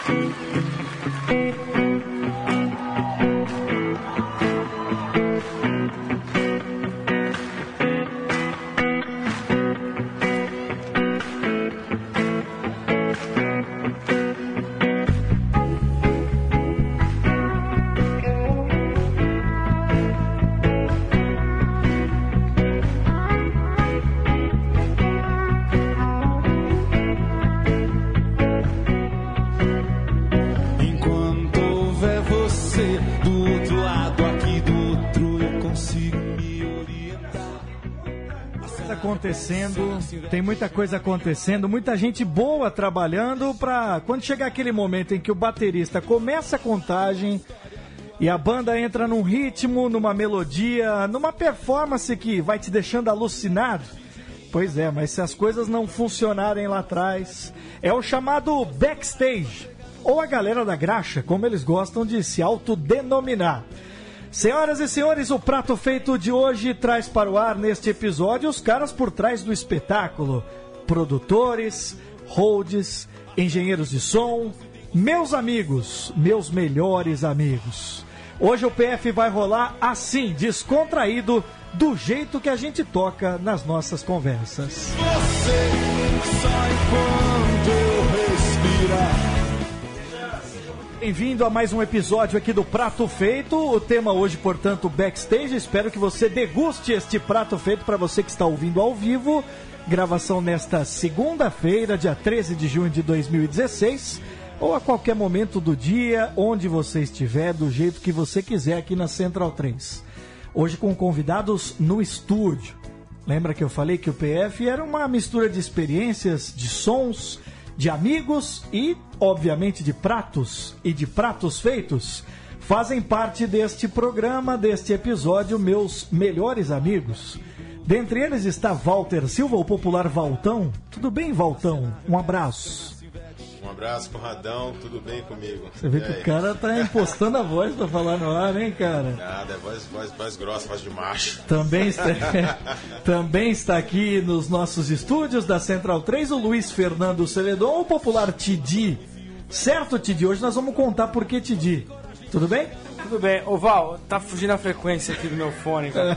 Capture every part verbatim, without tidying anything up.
Acontecendo, tem muita coisa acontecendo, muita gente boa trabalhando para quando chegar aquele momento em que o baterista começa a contagem e a banda entra num ritmo, numa melodia, numa performance que vai te deixando alucinado. Pois é, mas se as coisas não funcionarem lá atrás, é o chamado backstage, ou a galera da graxa, como eles gostam de se autodenominar. Senhoras e senhores, o Prato Feito de hoje traz para o ar neste episódio os caras por trás do espetáculo. Produtores, holds, engenheiros de som, meus amigos, meus melhores amigos. Hoje o P F vai rolar assim, descontraído, do jeito que a gente toca nas nossas conversas. Você sai quando respirar. Bem-vindo a mais um episódio aqui do Prato Feito. O tema hoje, portanto, backstage. Espero que você deguste este prato feito para você que está ouvindo ao vivo. Gravação nesta segunda-feira, dia treze de junho de dois mil e dezesseis. Ou a qualquer momento do dia, onde você estiver, do jeito que você quiser aqui na Central três. Hoje com convidados no estúdio. Lembra que eu falei que o P F era uma mistura de experiências, de sons, de amigos e, obviamente, de pratos e de pratos feitos. Fazem parte deste programa, deste episódio, meus melhores amigos. Dentre eles está Walter Silva, o popular Valtão. Tudo bem, Valtão? Um abraço. Um abraço, Conradão. Tudo bem comigo? Você vê e que aí? O cara tá impostando a voz pra falar no ar, hein, cara? Nada, é voz, voz, voz grossa, voz de macho. Também está, também está aqui nos nossos estúdios da Central três o Luiz Fernando Celedon, o popular Tidi. Certo, Tidi? Hoje nós vamos contar por que Tidi. Tudo bem? Tudo bem. Ô, Val, tá fugindo a frequência aqui do meu fone, cara.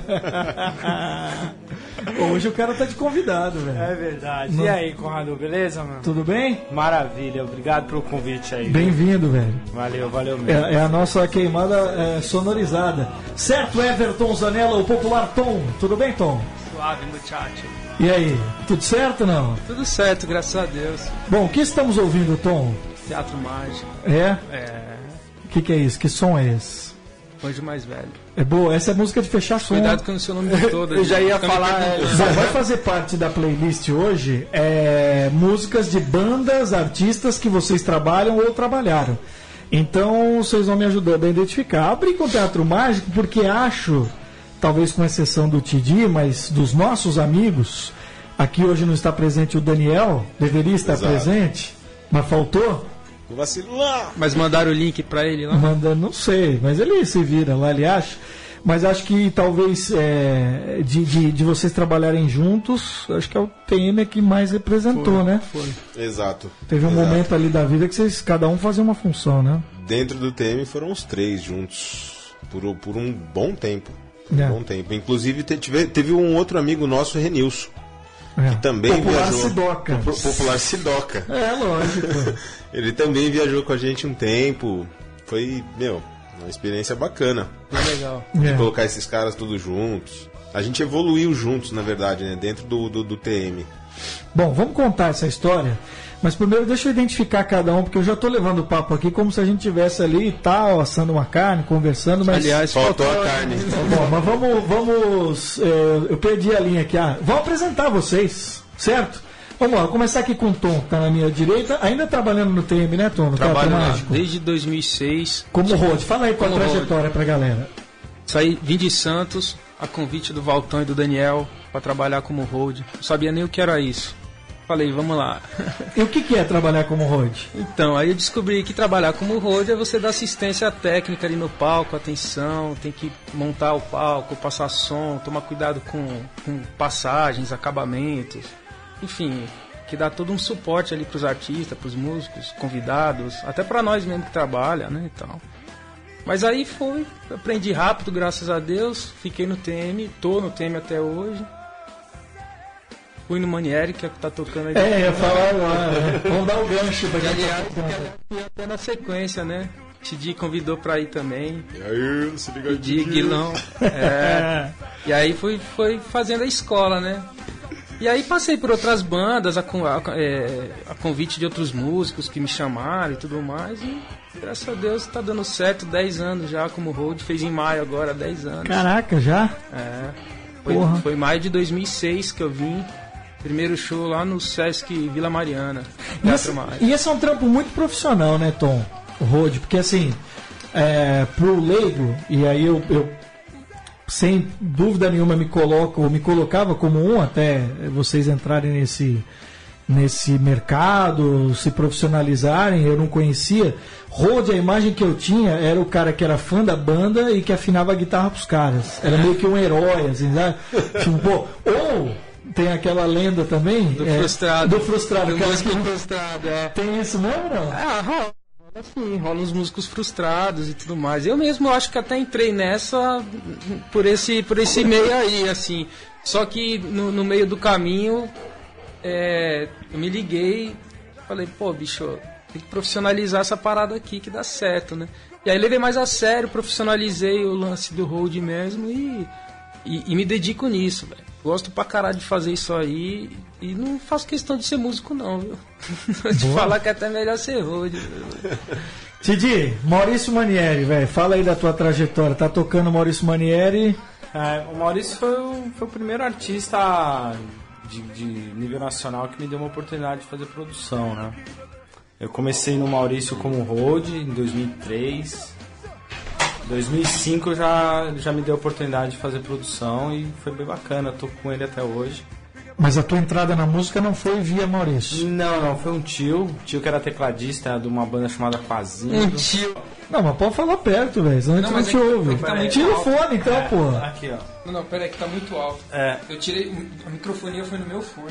Hoje o cara tá de convidado, velho. É verdade. Não. E aí, Conrado, beleza, mano? Tudo bem? Maravilha, obrigado pelo convite aí. Bem-vindo, velho. Valeu, valeu mesmo. É, é a nossa queimada é, sonorizada. Certo, Everton Zanella, o popular Tom. Tudo bem, Tom? Suave, muchacho. E aí, tudo certo, não? Tudo certo, graças a Deus. Bom, o que estamos ouvindo, Tom? Teatro Mágico. É? É. O que, que é isso? Que som é esse? Anjo Mais Velho. É boa, essa é música de fechar som. Cuidado que eu não sei o nome de todas. Eu já ia falar. É, Bom, vai fazer parte da playlist hoje é, músicas de bandas, artistas que vocês trabalham ou trabalharam. Então vocês vão me ajudando a identificar. Abri com o Teatro Mágico porque acho, talvez com exceção do Tidi, mas dos nossos amigos, aqui hoje não está presente o Daniel, deveria estar Exato. presente, mas faltou. Vacilar. Mas mandaram o link pra ele lá? Manda, não sei, mas ele se vira lá, ele acha. Mas acho que talvez é, de, de, de vocês trabalharem juntos, acho que é o T M que mais representou, foi, né? Foi. Exato. Teve um Exato. momento ali da vida que vocês, cada um fazia uma função, né? Dentro do T M foram os três juntos por, por um bom tempo. Um É. bom tempo. Inclusive teve, teve um outro amigo nosso, Renilson, É. que também Popular viajou. Sidoca. Pro- Popular Sidoca. É, lógico. Ele também viajou com a gente um tempo. Foi, meu, uma experiência bacana. Foi legal. De É. colocar esses caras todos juntos. A gente evoluiu juntos, na verdade, né? Dentro do, do, do T M. Bom, vamos contar essa história, mas primeiro deixa eu identificar cada um, porque eu já estou levando o papo aqui como se a gente estivesse ali e tal, assando uma carne, conversando, mas... Aliás, Faltou faltou a carne. Bom, mas vamos... vamos é, eu perdi a linha aqui. Ah, vou apresentar vocês, certo? Vamos lá, vou começar aqui com o Tom, que está na minha direita, ainda trabalhando no T M, né, Tom? No Trabalho Teatro lá Mágico. desde dois mil e seis. Como road. Fala aí tua Como trajetória pra galera. Saí, vim de Santos, a convite do Valtão e do Daniel, pra trabalhar como road. Não sabia nem o que era isso. Falei, vamos lá. E o que, que é trabalhar como road? Então, aí eu descobri que trabalhar como road é você dar assistência técnica ali no palco, atenção, tem que montar o palco, passar som, tomar cuidado com, com passagens, acabamentos. Enfim, que dá todo um suporte ali pros artistas, pros músicos, convidados, até pra nós mesmo que trabalha, né, e tal. Mas aí foi, aprendi rápido, graças a Deus, fiquei no T M, tô no T M até hoje. Fui no Manieri, que é o que tá tocando aí. É, ia falar agora, né? Vamos dar o gancho pra Que, gente. aliás, fui até na sequência, né? Tidi convidou pra ir também. E aí, se liga Tidi, Guilão. É. E aí fui, fui fazendo a escola, né? E aí passei por outras bandas, a, a, é, a convite de outros músicos que me chamaram e tudo mais. E graças a Deus tá dando certo, dez anos já como road. Fez em maio agora, dez anos. Caraca, já? É. Foi, Porra. foi maio de dois mil e seis que eu vim. Primeiro show lá no Sesc Vila Mariana. E esse, e esse é um trampo muito profissional, né, Tom? O road, porque assim, é, pro leigo, e aí eu, eu sem dúvida nenhuma me coloco, me colocava como um até vocês entrarem nesse, nesse mercado, se profissionalizarem, eu não conhecia. Road, a imagem que eu tinha era o cara que era fã da banda e que afinava a guitarra pros caras. Era meio que um herói, assim, sabe? Tipo, pô, ou tem aquela lenda também Do é, frustrado. do frustrado, Do cara músico que- frustrado, é. tem isso mesmo, não? Ah, rola. Assim, rola uns músicos frustrados e tudo mais. Eu mesmo acho que até entrei nessa por esse, por esse meio aí, assim. Só que no, no meio do caminho é, eu me liguei, falei, pô, bicho, tem que profissionalizar essa parada aqui que dá certo, né? E aí levei mais a sério, profissionalizei o lance do road mesmo e, e, e me dedico nisso, velho. Gosto pra caralho de fazer isso aí e não faço questão de ser músico não, viu? De falar que é até melhor ser road. Tidi, Maurício Manieri, velho, fala aí da tua trajetória. Tá tocando Maurício Manieri. É, o Maurício foi o, foi o primeiro artista de, de nível nacional que me deu uma oportunidade de fazer produção, né? Eu comecei no Maurício como road em dois mil e três. Em dois mil e cinco já, já me deu a oportunidade de fazer produção e foi bem bacana, eu tô com ele até hoje. Mas a tua entrada na música não foi via Maurício. Não, não, foi um tio, um tio que era tecladista de uma banda chamada Quazinho. Um tio. Não, mas pode falar perto, velho, senão a gente Não, não, mas te é que- ouve. é que tá muito Tira o alto. fone então, É, porra. aqui, ó. Não, não, pera aí que tá muito alto. É. Eu tirei, a microfonia foi no meu fone.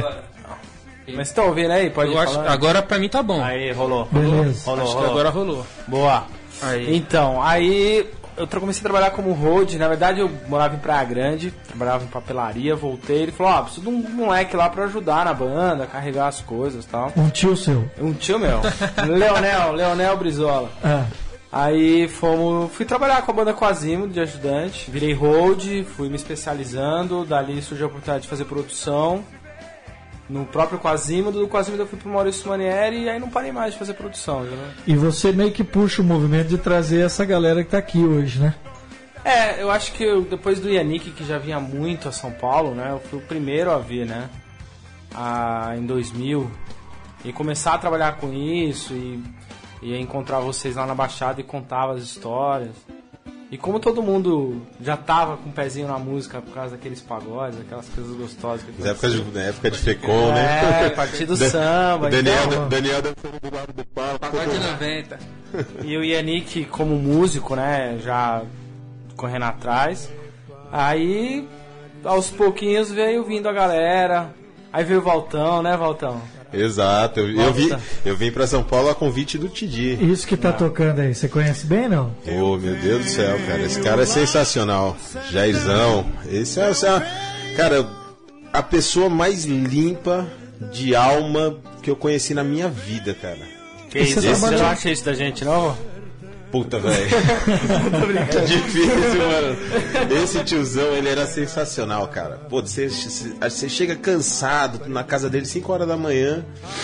Mas tá ouvindo aí? Pode Eu acho, falar. agora pra mim tá bom. Aí, rolou. rolou. Beleza. Rolou, Acho que rolou. agora rolou. Boa. Aí. Então, aí eu tra- comecei a trabalhar como road. Na verdade, eu morava em Praia Grande, trabalhava em papelaria, voltei. Ele falou: Ó, preciso de um moleque lá pra ajudar na banda, carregar as coisas e tal. Um tio seu. Um tio meu, Leonel, Leonel Brizola. Ah, Aí fomos, fui trabalhar com a banda Quasimo de ajudante, virei road, fui me especializando, dali surgiu a oportunidade de fazer produção. No próprio Quasimo, do Quasimo eu fui pro Maurício Manieri e aí não parei mais de fazer produção, né? e você meio que puxa o movimento de trazer essa galera que tá aqui hoje, né? É, eu acho que eu, depois do Yannick, que já vinha muito a São Paulo, né? Eu fui o primeiro a vir, né? Ah, em dois mil. E começar a trabalhar com isso e, e encontrar vocês lá na Baixada e contava as histórias. E como todo mundo já tava com o pezinho na música por causa daqueles pagodes, aquelas coisas gostosas. Que Na época de, na época de Fecom, né? É, partido Da- samba. Daniel, então, Daniel deve ser do lado do palco. Pagode noventa. E o Yannick como músico, né, já correndo atrás. Aí, aos pouquinhos veio vindo a galera. Aí veio o Valtão, né, Valtão? Exato, eu, eu, vi, Nossa. eu vim pra São Paulo a convite do Tidi. Isso que tá tocando aí, você conhece bem, não? Oh, meu Deus do céu, cara, esse cara é sensacional. Jairzão, esse é, esse é cara, a pessoa mais limpa de alma que eu conheci na minha vida, cara. Que isso, Você você trabalhou- não acha isso da gente, não? Puta, velho. É difícil, mano. Esse tiozão, ele era sensacional, cara. Pô, você, você chega cansado na casa dele cinco horas da manhã.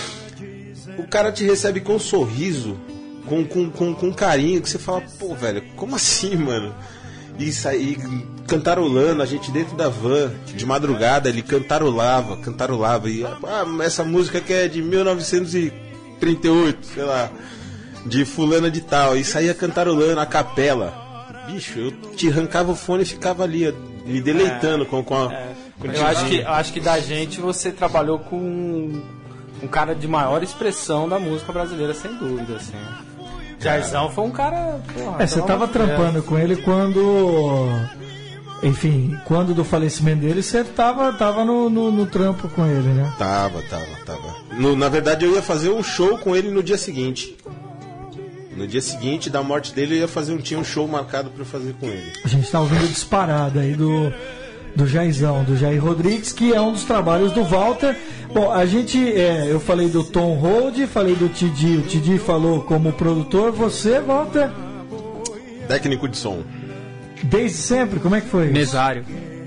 O cara te recebe com um sorriso, com, com, com, com carinho, que você fala, pô, velho, como assim, mano? E sair cantarolando, a gente dentro da van, de madrugada, ele cantarolava, cantarolava. E, ah, essa música que é de mil novecentos e trinta e oito, sei lá, de fulana de tal, e saía cantarolando a capela. Bicho, eu te arrancava o fone e ficava ali, ó, me deleitando com, com a. com o Eu acho, que, tiozinho. eu acho que da gente você trabalhou com um cara de maior expressão da música brasileira, sem dúvida, assim. Jairzão foi um cara. Porra, É, você pelo tava amor de Deus. trampando com ele quando enfim, quando do falecimento dele, você tava, tava no, no, no trampo com ele, né? Tava, tava, tava. No, na verdade, eu ia fazer um show com ele no dia seguinte. No dia seguinte da morte dele, eu ia fazer um, tinha um show marcado pra eu fazer com ele. A gente tá ouvindo Disparada aí do, do Jairzão, do Jair Rodrigues, que é um dos trabalhos do Walter. Bom, a gente, é, eu falei do Tom Hold, falei do Tidi, o Tidi falou como produtor, você, Walter? Técnico de som. Desde sempre? Como é que foi? Mesário.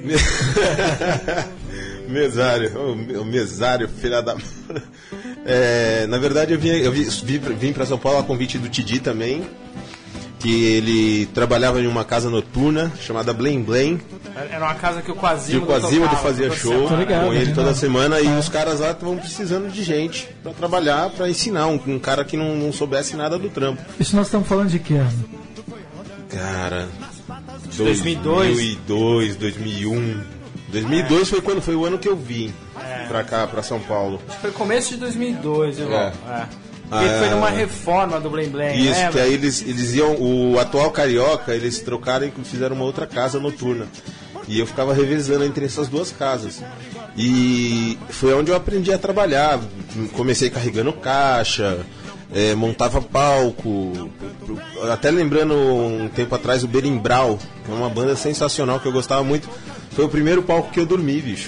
Mesário, o, o mesário, filha da... É, na verdade, eu vim, eu vim, vim para São Paulo a convite do Tidi também, que ele trabalhava em uma casa noturna chamada Blém Blém. Era uma casa que o Quasimodo que o Quasimodo fazia show ligado, com ele né? toda semana, e os caras lá estavam precisando de gente para trabalhar, para ensinar um, um cara que não, não soubesse nada do trampo. Isso nós estamos falando de que ano? Cara, dois mil e dois, dois mil e dois, dois mil e um. dois mil e dois é. foi quando foi o ano que eu vim é. pra cá, pra São Paulo. Acho que foi começo de dois mil e dois, eu é. é. Porque ah, foi numa reforma do Blém Blém. Isso, lembra? que aí eles, eles iam, o atual Carioca, eles trocaram e fizeram uma outra casa noturna. E eu ficava revezando entre essas duas casas. E foi onde eu aprendi a trabalhar. Comecei carregando caixa, é, montava palco. Até lembrando um tempo atrás o Berimbau, que é uma banda sensacional que eu gostava muito. Foi o primeiro palco que eu dormi, bicho.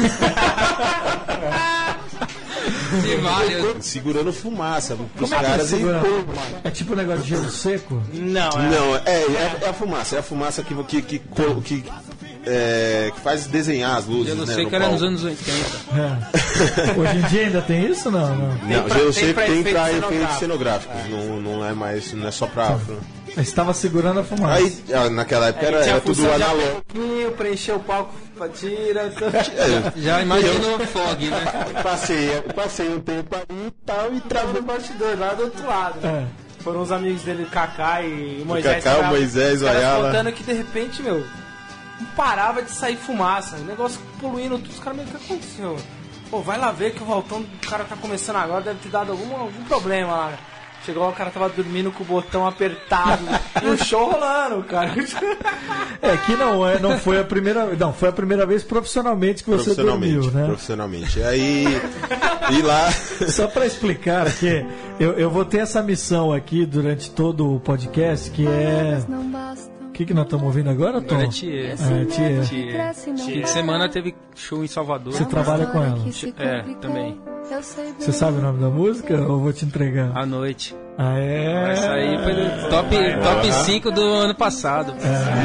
Segurando fumaça. Os Como caras é, que é, é tipo um negócio de gelo seco? Não, é. Não, é, é, é a fumaça. É a fumaça que, que, que, que, é, que faz desenhar as luzes. Gelo né, seco no era palco. nos anos oitenta. É. Hoje em dia ainda tem isso? Não, não. Não, pra- gelo tem seco pra tem efeitos pra efeitos cenográficos. cenográficos. Não, não é mais, não é só pra afro. Você estava segurando a fumaça. Aí, ah, naquela época era, Tinha era a tudo função de analógico. pouquinho, preencher o palco pra tira. Já imaginou o fog, né? Passei, passei um tempo ali e tal, e Tava no bastidor lá do outro lado. É. Foram os amigos dele, o Kaká e o Moisés. Kaká, o ficavam- Moisés, o os caras Ayala. contando que de repente, meu, não parava de sair fumaça. O negócio poluindo tudo. Os caras meio que aconteceu. Pô, vai lá ver que o Valtão do cara tá começando agora, deve ter dado algum, algum problema lá. Chegou lá, o cara tava dormindo com o botão apertado e o show rolando, cara. É que não, é, não foi a primeira, não, foi a primeira vez profissionalmente que você Profissionalmente, dormiu, né? profissionalmente. E aí, e lá... Só para explicar que eu, eu vou ter essa missão aqui durante todo o podcast, que é... O que, que nós estamos ouvindo agora, Tom? Agora é Thier. É, Thier. Thier. Fim de semana teve show em Salvador. Você trabalha com ela? É, também. Você sabe o nome da música ou eu vou te entregar? À noite. Ah, é? Essa aí foi do top, top cinco do ano passado.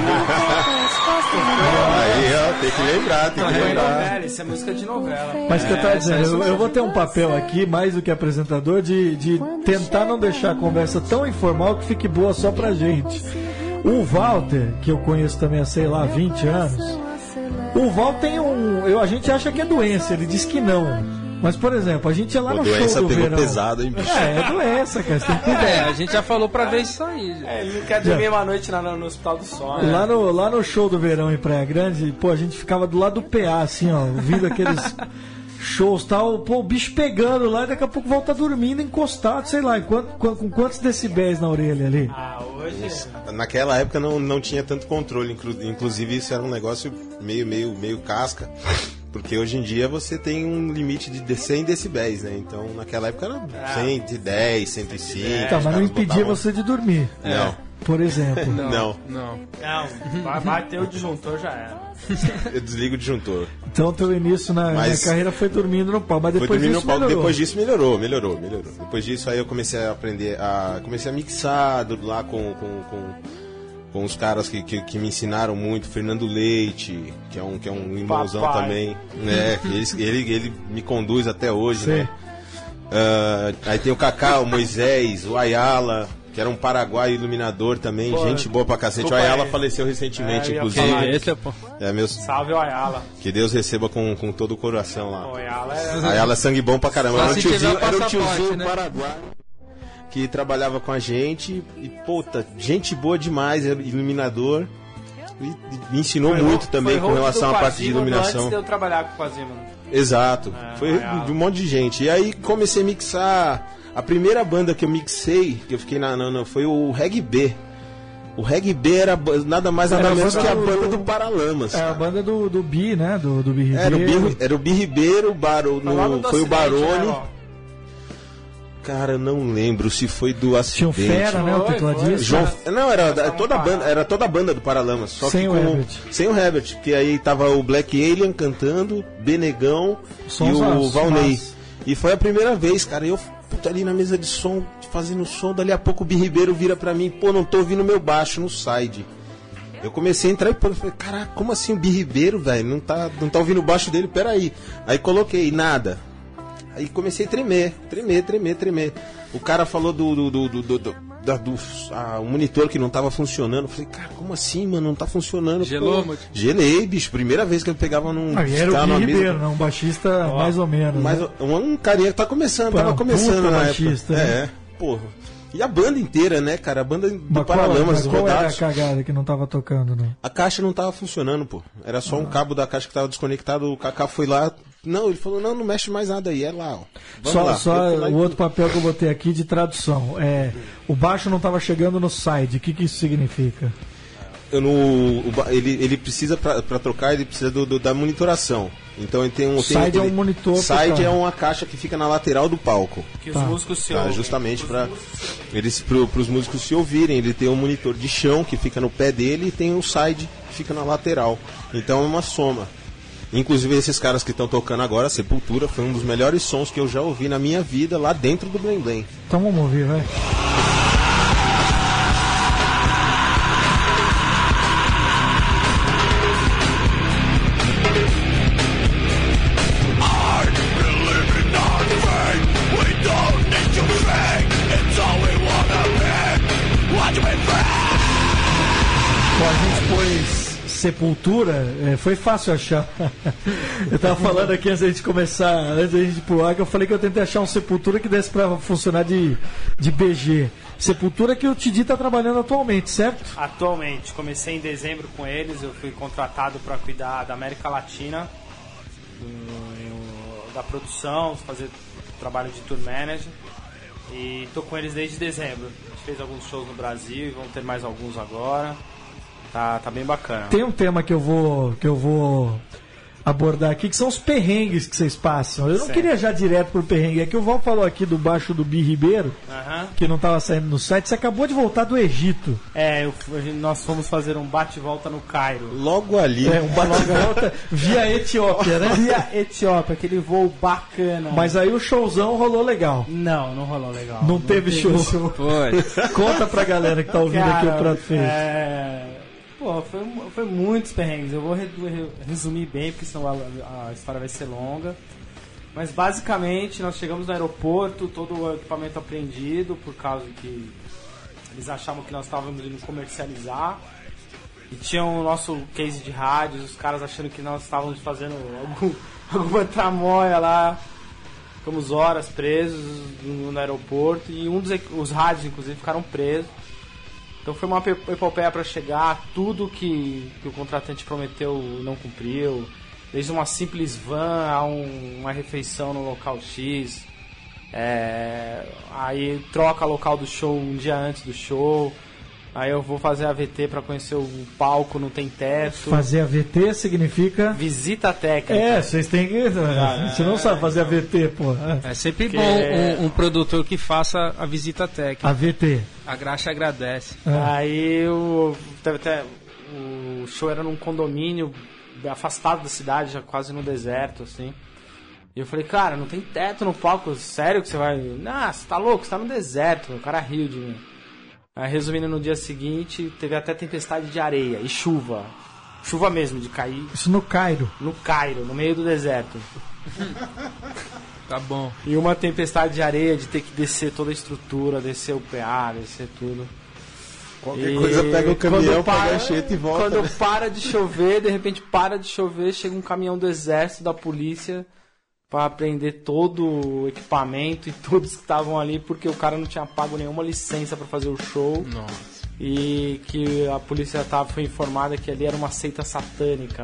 Aí, ó, tem que lembrar, tem que Foi lembrar. novela, isso é música de novela. Mas o que eu tava É, dizendo, essa- eu, eu vou ter um papel aqui, mais do que apresentador, de, de tentar não deixar a conversa tão informal que fique boa só pra gente. O Walter, que eu conheço também há, sei lá, vinte anos, o Walter tem um... Eu, a gente acha que é doença, ele diz que não. Mas, por exemplo, a gente ia lá Pô, no doença show do pegou verão. pesado, hein, bicho? É, é doença, cara, você tem que cuidar. É, a gente já falou pra ver isso aí. É, ele não quer dormir uma noite lá no, no Hospital do Sol. né? Lá no, lá no show do verão em Praia Grande, pô, a gente ficava do lado do P A, assim, ó, ouvindo aqueles shows e tal, pô, o bicho pegando lá e daqui a pouco volta dormindo encostado, sei lá, em quanto- com, com quantos decibéis na orelha ali. Ah, hoje... Naquela época não, não tinha tanto controle, inclu- inclusive isso era um negócio meio, meio, meio casca, porque hoje em dia você tem um limite de cem decibéis, né? Então naquela época era cento e dez, cento e cinco. Tá, os mas não caras impedia botavam- você de dormir, Não, por exemplo. não, Não. Não, vai bater o disjuntor já era. eu desligo o disjuntor. Então teu início na, Mas- na carreira foi dormindo no pau, mas Foi depois dormir disso no palco, melhorou. depois disso melhorou, melhorou, melhorou. Depois disso aí eu comecei a aprender a. Comecei a mixar do- lá com, com, com, com os caras que, que, que me ensinaram muito, Fernando Leite, que é um, que é um irmãozão Papai. também. Né? Ele, ele, ele me conduz até hoje, Sei. né? Ah, aí tem o Kaká, o Moisés, o Ayala, que era um paraguaio iluminador também, Pô, gente boa pra cacete. O desculpa Ayala aí. faleceu recentemente, É, eu ia inclusive. falar. Esse é, pô. É, meus, Salve o Ayala. que Deus receba com, com todo o coração lá. O Ayala é... Ayala é sangue bom pra caramba. Só Era um se tiver tiozinho, o era um passaporte, tiozinho né? paraguaio que trabalhava com a gente e, puta, gente boa demais, é iluminador. E, e me ensinou Foi muito ro- também foi com rosto relação do à parte de Quasimodo iluminação. Antes de eu trabalhar com o Quasimodo. Exato. É, Foi Ayala. de um monte de gente. E aí comecei a mixar. A primeira banda que eu mixei, que eu fiquei na. na, na foi o Reg B. O Reggae B era ba- nada mais nada Era a menos banda que a do- banda do Paralamas. É a banda do, do Bi, né? Do, do Bi Era o Ribeiro. Bi, era o Bi Ribeiro, o Baro, Foi logo no, do foi o acidente, Barone. né, ó. Cara, não lembro se foi do Tinha o acidente. Fera, né? O Foi, tecladista. João, não, era da- Estavam toda a banda, parados. era toda a banda do Paralamas, só Sem que o com, Herbert. sem o Herbert, porque aí tava o Black Alien cantando, Benegão Sons e o altos, Valnei. massa. E foi a primeira vez, cara, eu puta, ali na mesa de som, fazendo som, dali a pouco o Bi Ribeiro vira pra mim, pô, não tô ouvindo meu baixo no side. Eu comecei a entrar e pô, eu falei, caraca, como assim o Bi Ribeiro, velho? Não tá, não tá ouvindo o baixo dele, peraí. Aí coloquei, nada. Aí comecei a tremer, tremer, tremer, tremer. O cara falou do, do, do, do, do, do, da- do ah, o monitor que não tava funcionando. Eu falei, cara, como assim, mano? Não tá funcionando. Gelou, Pô, mano? Gelei, bicho. Primeira vez que eu pegava num. Ah, e era ficava o Bi numa mesa- Ribeiro, né? Um baixista mais ou menos. Mas né? um, um carinha que tá começando, Pô, tava um começando puta na baixista, época. né? É, porra. E a banda inteira, né, cara? A banda do Mas qual, Paralamas, mas qual era a rodados. cagada que não tava tocando, né? A caixa não tava funcionando, pô. Era só um cabo da caixa que tava desconectado. O Kaká foi lá. Não, ele falou, não, não mexe mais nada aí. É lá, ó. Vamos Só, lá. só Eu fui lá e- o outro papel que eu botei aqui de tradução. É, o baixo não tava chegando no side. O que, que isso significa? Eu no, o ba- ele, ele precisa, pra, pra trocar, ele precisa do, do- da monitoração. Então ele tem um. tem Side é ele- um monitor pro Side cara. é uma caixa que fica na lateral do palco. Que Tá. os músicos se Tá, ouvem. justamente para eles pro, pros músicos se ouvirem. Ele tem um monitor de chão que fica no pé dele e tem um side que fica na lateral. Então é uma soma. Inclusive esses caras que estão tocando agora, Sepultura, foi um dos melhores sons que eu já ouvi na minha vida lá dentro do Blém Blém. Então vamos ouvir, vai. Bom, a gente pôs Sepultura, é, foi fácil achar. Eu tava falando aqui antes da gente começar, antes da gente ir pro ar, que eu falei que eu tentei achar um Sepultura que desse pra funcionar de, de B G. Sepultura que o Tidi tá trabalhando atualmente, certo? Atualmente, comecei em dezembro com eles, eu fui contratado para cuidar da América Latina, do- da produção, fazer trabalho de tour manager, e tô com eles desde dezembro. A gente fez alguns shows no Brasil e vamos ter mais alguns agora. Tá, tá bem bacana. Tem um tema que eu vou que eu vou abordar aqui, que são os perrengues que vocês passam. Eu não Certo. queria já direto pro perrengue. É que o Val falou aqui do baixo do Bi Ribeiro, Aham. que não tava saindo no site. Você acabou de voltar do Egito. É, eu- a gente- nós fomos fazer um bate-volta no Cairo. Logo ali. É, um bate-volta via Etiópia, né? Via Etiópia, aquele voo bacana. Mas aí o showzão rolou legal. Não, não rolou legal. Não teve show. Foi. Conta pra galera que tá ouvindo aqui o Cara, Prato Feito. é... Pô, foi, foi muitos perrengues. Eu vou re- re- resumir bem, porque senão a, a história vai ser longa. Mas basicamente, nós chegamos no aeroporto, todo o equipamento apreendido, por causa que eles achavam que nós estávamos indo comercializar. E tinha o nosso case de rádios, os caras achando que nós estávamos fazendo algum, alguma tramóia lá. Ficamos horas presos no, no aeroporto e um dos equ- os rádios, inclusive, ficaram presos. Então foi uma pe- epopeia para chegar, tudo que, que o contratante prometeu não cumpriu, desde uma simples van a um- uma refeição no local X, é, aí troca local do show um dia antes do show, aí eu vou fazer a V T para conhecer o palco, não tem teto, Fazer a V T significa... visita técnica. É, vocês têm que... Você não sabe fazer a V T, pô. É sempre Que- bom um, um produtor que faça a visita técnica. A V T. A graxa agradece. Aí o, teve até, o show era num condomínio afastado da cidade, já quase no deserto, assim. E eu falei, cara, não tem teto no palco, sério que você vai... Não, você tá louco, você tá no deserto, o cara riu de mim. Aí, resumindo, no dia seguinte, teve até tempestade de areia e chuva. Chuva mesmo, de cair Isso no Cairo. no Cairo, no meio do deserto. Tá bom. E uma tempestade de areia, de ter que descer toda a estrutura, descer o P A, descer tudo. Qualquer E coisa pega o caminhão, quando para- pega a cheta e volta. Quando né? para de chover, de repente para de chover, chega um caminhão do exército, da polícia, pra apreender todo o equipamento e todos que estavam ali, porque o cara não tinha pago nenhuma licença pra fazer o show. Nossa. E que a polícia tava, foi informada que ali era uma seita satânica.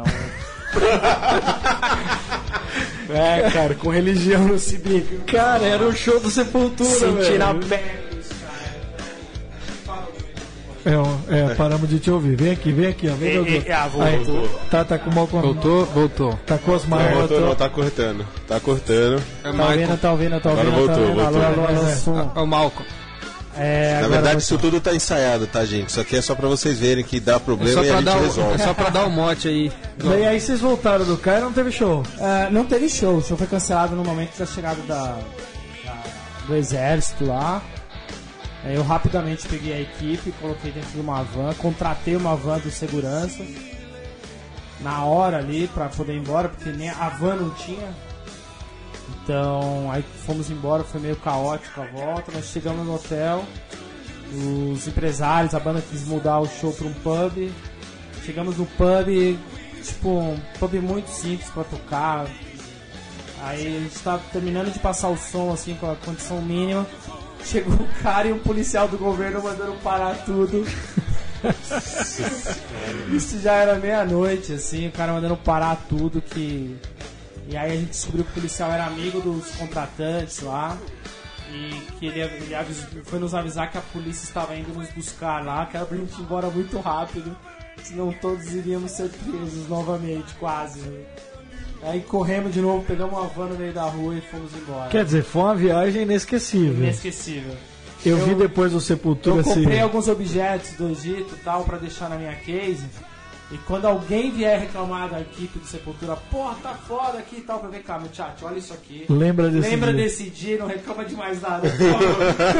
um- é, cara, com religião não se brinca. Cara, era o show do Sepultura, Sentir na velho. pele. É, é, paramos de te ouvir. Vem aqui, vem aqui, ó. Vem, E, e, ah, voltou. Aí, tá, tá com mal com Voltou, voltou. Tá com as Não, mãos. voltou, não, tá cortando. Tá cortando. É o Tá ouvindo, tá ouvindo, tá ouvindo. Agora tá voltou, ouvindo. Alô, voltou. alô, alô, som. É o Malcolm. É, Na agora verdade, voltou. isso tudo tá ensaiado, tá, gente? Isso aqui é só pra vocês verem que dá É problema só, e a pra gente dar o, resolve. é só pra dar o mote aí. Daí aí vocês voltaram do Caio e não teve show. Ah, não teve show, o show foi cancelado no momento da chegada da, da- do exército lá. Aí eu rapidamente peguei a equipe, coloquei dentro de uma van, contratei uma van do segurança na hora ali pra poder ir embora, porque nem a van não tinha. Então aí fomos embora, foi meio caótico a volta, nós chegamos no hotel, os empresários, a banda quis mudar o show pra um pub. Chegamos no pub, tipo, um pub muito simples pra tocar. Aí a gente tava terminando de passar o som, assim, com a condição mínima. Chegou um cara e um policial do governo mandando parar tudo. Isso já era meia-noite, assim, o cara mandando parar tudo que... E aí a gente descobriu que o policial era amigo dos contratantes lá. E que ele, ele avis- foi nos avisar que a polícia estava indo nos buscar lá, que era pra gente ir embora muito rápido, senão todos iríamos ser presos novamente, quase. Né? Aí corremos de novo, pegamos uma van no meio da rua e fomos embora. Quer dizer, foi uma viagem inesquecível. Inesquecível. Eu, Eu- vi depois do Sepultura Eu comprei assim. alguns objetos do Egito e tal pra deixar na minha case. E quando alguém vier reclamar da equipe do Sepultura, porra, tá foda aqui e tal, pra ver cá, meu chat, olha isso aqui. Lembra desse Lembra dia. desse dia e não reclama de mais nada. por favor.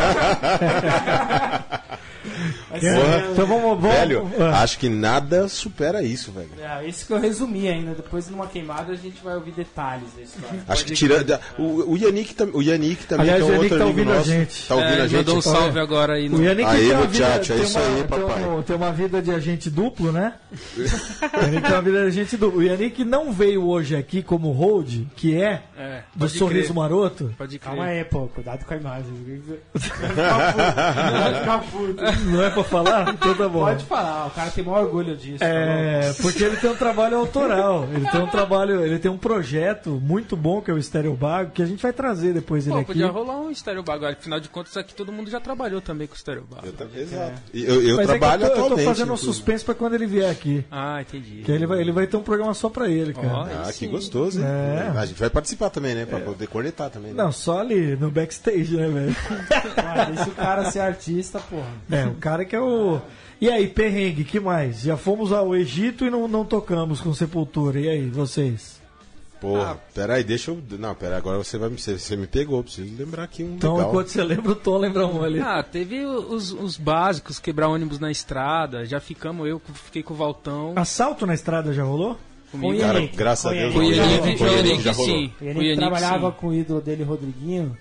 Vai ser- Porra. Então vamos, vamos Velho, ah, acho que nada supera isso, velho. É, esse que eu resumi ainda. Depois, numa queimada, a gente vai ouvir detalhes da história. Acho que tirando. O, o Yannick, tam- o Yannick também, Aliás, que é o um Yannick outro tá amigo ouvindo a nosso. gente. Tá ouvindo É, a ele gente? mandou um salve agora aí. No... O Yannick Aí, tem, uma muchacho, vida, é tem, isso uma, aí, tem, papai. uma, tem uma vida de agente duplo, né? O Yannick tem uma vida de agente duplo. O Yannick não veio hoje aqui como hold, que é, É, do pode Sorriso crer, Maroto. Pode crer. Calma aí, pô. Cuidado com a imagem. Vai ficar puto. Não é pra falar? Então tá bom. Pode falar, o cara tem maior orgulho disso. tá É, porque ele tem um trabalho autoral. Ele tem um trabalho, ele tem um projeto muito bom que é o Estéreo Bago, que a gente vai trazer depois ele Pô, aqui. podia rolar um Stereo Bar. Afinal de contas, aqui todo mundo já trabalhou também com o Stereo Bar. Eu também, exato. E Eu, eu Mas trabalho é que eu tô, eu tô atualmente. fazendo um inclusive. suspense pra quando ele vier aqui. Ah, entendi. Que ele vai, ele vai ter um programa só pra ele, cara. Ó, Ah, aí que sim. gostoso, hein? É. A gente vai participar também, né? Pra poder cornetar também. Né? Não, só ali no backstage, né, velho? Ah, deixa o cara ser artista, porra. É, o cara que é o. E aí, perrengue, que mais? Já fomos ao Egito e não, não tocamos com Sepultura. E aí, vocês? Porra, Ah. peraí, deixa eu. Não, peraí, agora você vai me. Você, você me pegou, preciso lembrar aqui um Então, legal. enquanto você lembra o Tom, lembra um ali. Ah, teve os, os básicos, quebrar ônibus na estrada. Já ficamos, eu fiquei com o Valtão. Assalto na estrada já rolou? comigo. Cara, Yannick, graças a com Deus, O Yannick. não, Yannick, já o rolou, Yannick já rolou. sim. O O Yannick Yannick, trabalhava sim. com o ídolo dele, Rodriguinho.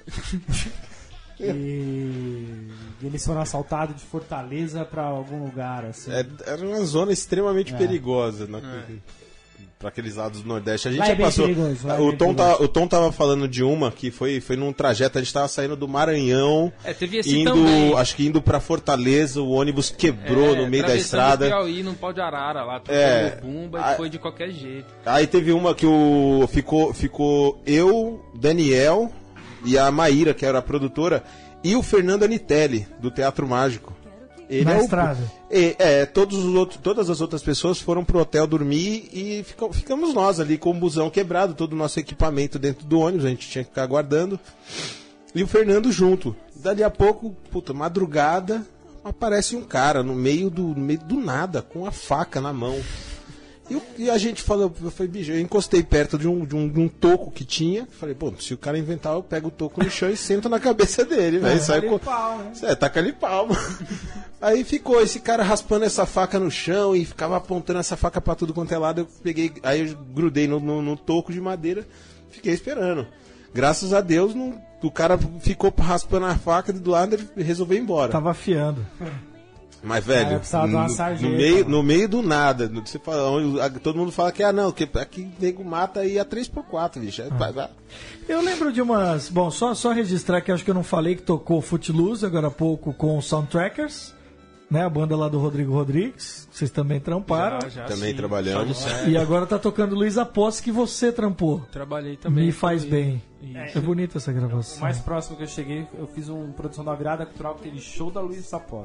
E eles foram assaltados de Fortaleza pra algum lugar, assim. É, era uma zona extremamente É. perigosa na, pra aqueles lados do Nordeste. A gente Lá é já bem passou. perigoso, lá é o, bem Tom perigoso. tá, o Tom tava falando de uma que foi, foi num trajeto, a gente tava saindo do Maranhão. É, teve esse Indo, também. acho que indo pra Fortaleza, o ônibus quebrou É, no meio da atravessando estrada. o Piauí, num pau de arara lá, tocou É. bumba A- e foi de qualquer jeito. Aí teve uma que o ficou, ficou eu, Daniel e a Maíra, que era a produtora, e o Fernando Anitelli, do Teatro Mágico. Ele Na é o- estrada. É, é, todos os outros, todas as outras pessoas foram pro hotel dormir e fica- ficamos nós ali com o busão quebrado, todo o nosso equipamento dentro do ônibus, a gente tinha que ficar aguardando. E o Fernando junto. Dali a pouco, puta, madrugada, aparece um cara no meio do, no meio do nada, com a faca na mão. E, o- e a gente falou, eu falei, bicho, eu encostei perto de um, de um, de um toco que tinha. Falei, pô, se o cara inventar, eu pego o toco no chão e sento na cabeça dele, velho. Sai Taca-lhe co- pau, né? É, taca-lhe pau. Aí ficou esse cara raspando essa faca no chão e ficava apontando essa faca pra tudo quanto é lado. Eu peguei, aí eu grudei no, no, no toco de madeira, fiquei esperando. Graças a Deus, não, o cara ficou raspando a faca do lado e ele resolveu ir embora. Tava afiando. Mas, Cara, velho, precisava de uma no, sarjeta, no meio, mano. no meio do nada, no- você fala, onde- a- todo mundo fala que, ah, não, que aqui nego mata aí a três por quatro, bicho. É, vai- vai. Eu lembro de umas. Bom, só, só registrar que acho que eu não falei que tocou Footloose agora há pouco com os Soundtrackers, né? A banda lá do Rodrigo Rodrigues. Vocês também tramparam. Já, já, Também sim. trabalhamos. Só de- E agora tá tocando Luiz Aposto, que você trampou. Trabalhei também. Me faz bem. Isso. É bonita essa O gravação. mais próximo que eu cheguei, eu fiz uma produção da Virada Cultural que teve show da Luiz Sapós.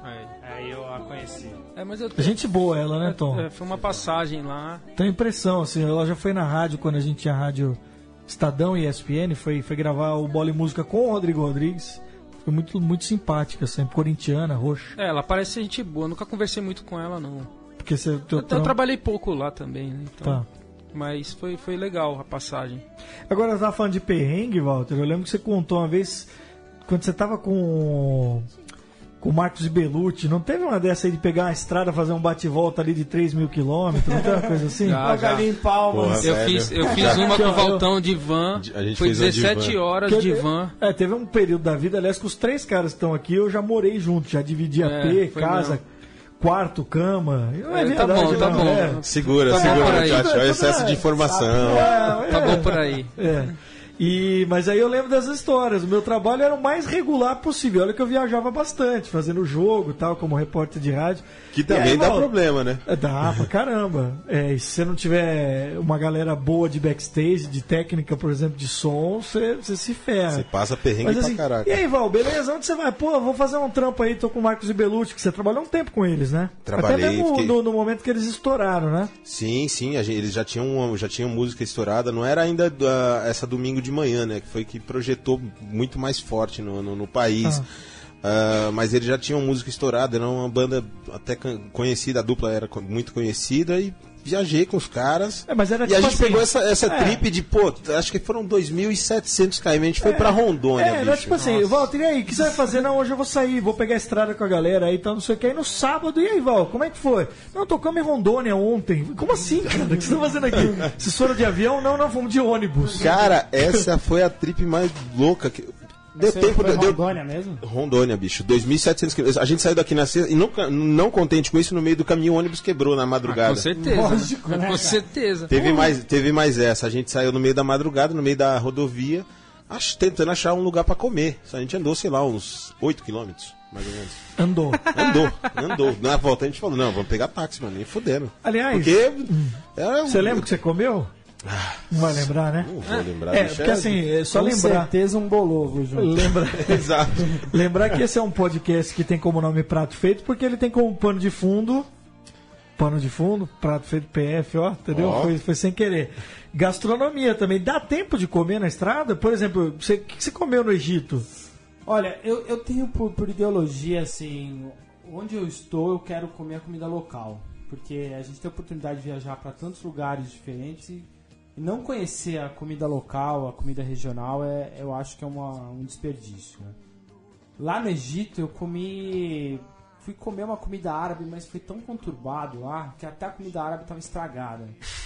Aí, Aí eu a conheci. é, mas eu, Gente boa ela, né, Tom? é, foi uma passagem lá. Tem impressão, assim, ela já foi na rádio quando a gente tinha rádio Estadão e E S P N, foi, foi gravar o Bola e Música com o Rodrigo Rodrigues. Foi muito, muito simpática, sempre corintiana, roxa. É, ela parece gente boa, nunca conversei muito com ela, não. Porque você. Teu Eu, eu trampo- trabalhei pouco lá também, né? Então, Tá. mas foi, foi legal a passagem. Agora, eu tava falando de perrengue, Walter. Eu lembro que você contou uma vez, quando você tava com, com o Marcos Belucci, não teve uma dessa aí de pegar uma estrada, fazer um bate-volta ali de três mil quilômetros? Não tem uma coisa assim? Já, já. Galinha em Palmas. Porra, Eu velho. fiz, eu fiz uma com Eu- o Valtão de van, A gente foi fez uma de dezessete van. horas Que eu- de van. É, teve um período da vida, aliás, que os três caras que estão aqui, eu já morei junto, já dividi É, A P, foi casa, mesmo. quarto, cama. Não é É, tá verdade, bom, tá não, bom. é. Segura, Tá bom por segura, aí. Tati. Olha o Tudo excesso é. de informação. É, Tá é. bom por aí. É. E, mas aí eu lembro das histórias. O meu trabalho era o mais regular possível. Olha que eu viajava bastante, fazendo jogo e tal, como repórter de rádio. Que E também aí, dá Val, problema, né? é, Dá pra caramba. É, e se você não tiver uma galera boa de backstage, de técnica, por exemplo, de som, você, você se ferra. Você passa perrengue Mas pra assim, caraca. e aí, Val, beleza? Onde você vai? Pô, vou fazer um trampo aí, tô com o Marcos e Belucci, que você trabalhou um tempo com eles, né? Trabalhei, Até mesmo fiquei- no, no momento que eles estouraram, né? Sim, sim, a gente- eles já tinham, já tinham música estourada, não era ainda da- essa domingo de manhã, né? Que foi que projetou muito mais forte no, no, no país. Ah, mas eles já tinham música estourada, era uma banda até can- conhecida, a dupla era co- muito conhecida e viajei com os caras. É, mas era E tipo a gente assim, pegou essa, essa é. trip de, pô, acho que foram dois mil e setecentos quilômetros, a gente foi pra Rondônia, É, era bicho. tipo assim, Walter, e aí, o que você vai fazer? Não, hoje eu vou sair, vou pegar a estrada com a galera aí, então não sei o que. Aí no sábado, e aí, Val, como é que foi? Não, tocamos em Rondônia ontem. Como assim, cara? O que você tá fazendo aqui? Vocês foram de avião? Não, não, fomos de ônibus. Cara, essa foi a trip mais louca que... Deu Você tempo, foi deu, Rondônia mesmo? Rondônia, bicho, dois mil e setecentos quilômetros. A gente saiu daqui na sexta e não, não contente com isso, no meio do caminho o ônibus quebrou na madrugada. Com certeza. Lógico, né? né, Com cara? certeza. Teve mais, teve mais essa. A gente saiu no meio da madrugada, no meio da rodovia, ach- tentando achar um lugar pra comer. A gente andou, sei lá, uns oito quilômetros, mais ou menos. Andou. Andou, andou. Na volta a gente falou, não, vamos pegar táxi, mano, nem fudendo. Aliás, Porque... Era, um- você lembra o que você comeu? Não vai lembrar, né? Não vou lembrar, É, bicho, porque assim, é só Com lembrar. certeza um bolovo, junto. Lembra, Exato. lembrar que esse é um podcast que tem como nome Prato Feito, porque ele tem como pano de fundo. Pano de fundo, Prato Feito P F, ó, entendeu? Ó. Foi, foi sem querer. Gastronomia também. Dá tempo de comer na estrada? Por exemplo, você- o que que você comeu no Egito? Olha, eu, eu tenho por, por ideologia, assim, onde eu estou, eu quero comer a comida local. Porque a gente tem a oportunidade de viajar para tantos lugares diferentes e, e não conhecer a comida local, a comida regional, é, eu acho que é uma, um desperdício. Né? Lá no Egito eu comi... Fui comer uma comida árabe, mas foi tão conturbado lá que até a comida árabe estava estragada.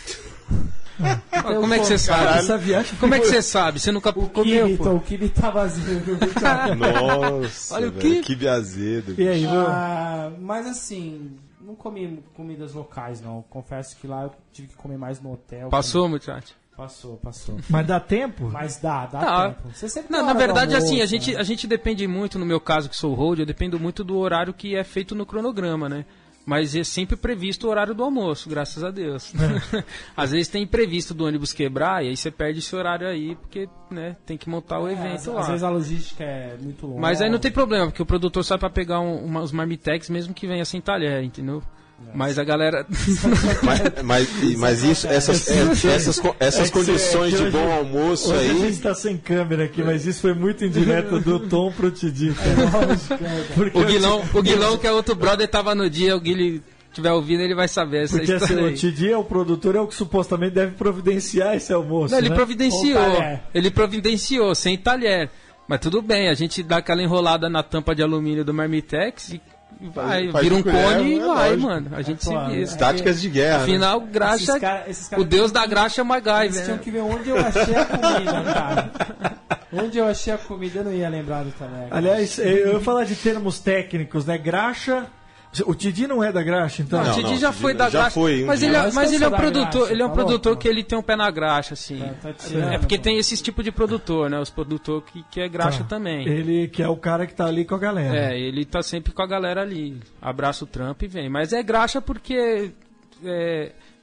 Ah, como é que você sabe? Essa viagem Como é que você sabe? Você nunca O comeu, kibe, pô? então, o kibe tá vazio. Nossa, Olha o velho, que- que azedo. E aí, viu? Ah, mas assim, não comi comidas locais, não. Confesso que lá eu tive que comer mais no hotel. Passou, muchacho? Passou, passou. Mas dá tempo? Mas dá, dá Não, tempo. Você sempre Não, tem na hora do verdade, almoço, assim, a gente, né? a gente depende muito, no meu caso que sou road, eu dependo muito do horário que é feito no cronograma, né? Mas é sempre previsto o horário do almoço, graças a Deus. Às vezes tem imprevisto do ônibus quebrar e aí você perde esse horário aí, porque né, tem que montar o É, evento às, lá. às vezes a logística é muito longa. Mas aí não tem problema, porque o produtor sai pra pegar um, uma, os marmitex mesmo que venha sem talher, entendeu? Mas a galera. Mas, mas, mas isso, essas, é, essas, co- essas É que condições você- é que de bom hoje- almoço Hoje a aí. gente tá sem câmera aqui, mas isso foi muito indireto do Tom pro Tidi, cara. Porque o Guilão, o Guilão, que é outro brother, tava no dia, o Guilherme tiver ouvindo, ele vai saber essa Porque assim, história o aí. Tidi é o produtor, é o que supostamente deve providenciar esse almoço. Não, ele né? providenciou. Com talher. Ele providenciou, sem talher. Mas tudo bem, a gente dá aquela enrolada na tampa de alumínio do Marmitex e vai, faz vira um com colher, cone e é vai, lógico. mano. A gente É, se pô, vira. é- Táticas de guerra. né? Afinal, graxa. Esses cara- esses caras O deus tinham da que- graxa é o Eles MacGyver. tinham né? que ver onde eu achei a comida, cara. Onde eu achei a comida eu não ia lembrar do talher. Aliás, eu ia falar de termos técnicos, né? Graxa. O Tidi não é da graxa, então? Não, o Não, Didi não, já Didi foi da já graxa. foi um mas dia. ele, é- Mas mas eu ele é um sou da produtor, graxa, ele é um tá produtor louco, que ele tem um pé na graxa, assim. Tá- tá tirando, É porque pô. tem esse tipo de produtor, né? Os produtores que, que é graxa Tá. também. Ele que é o cara que tá ali com a galera. É, ele tá sempre com a galera ali. Abraça o Trump e vem. Mas é graxa porque é,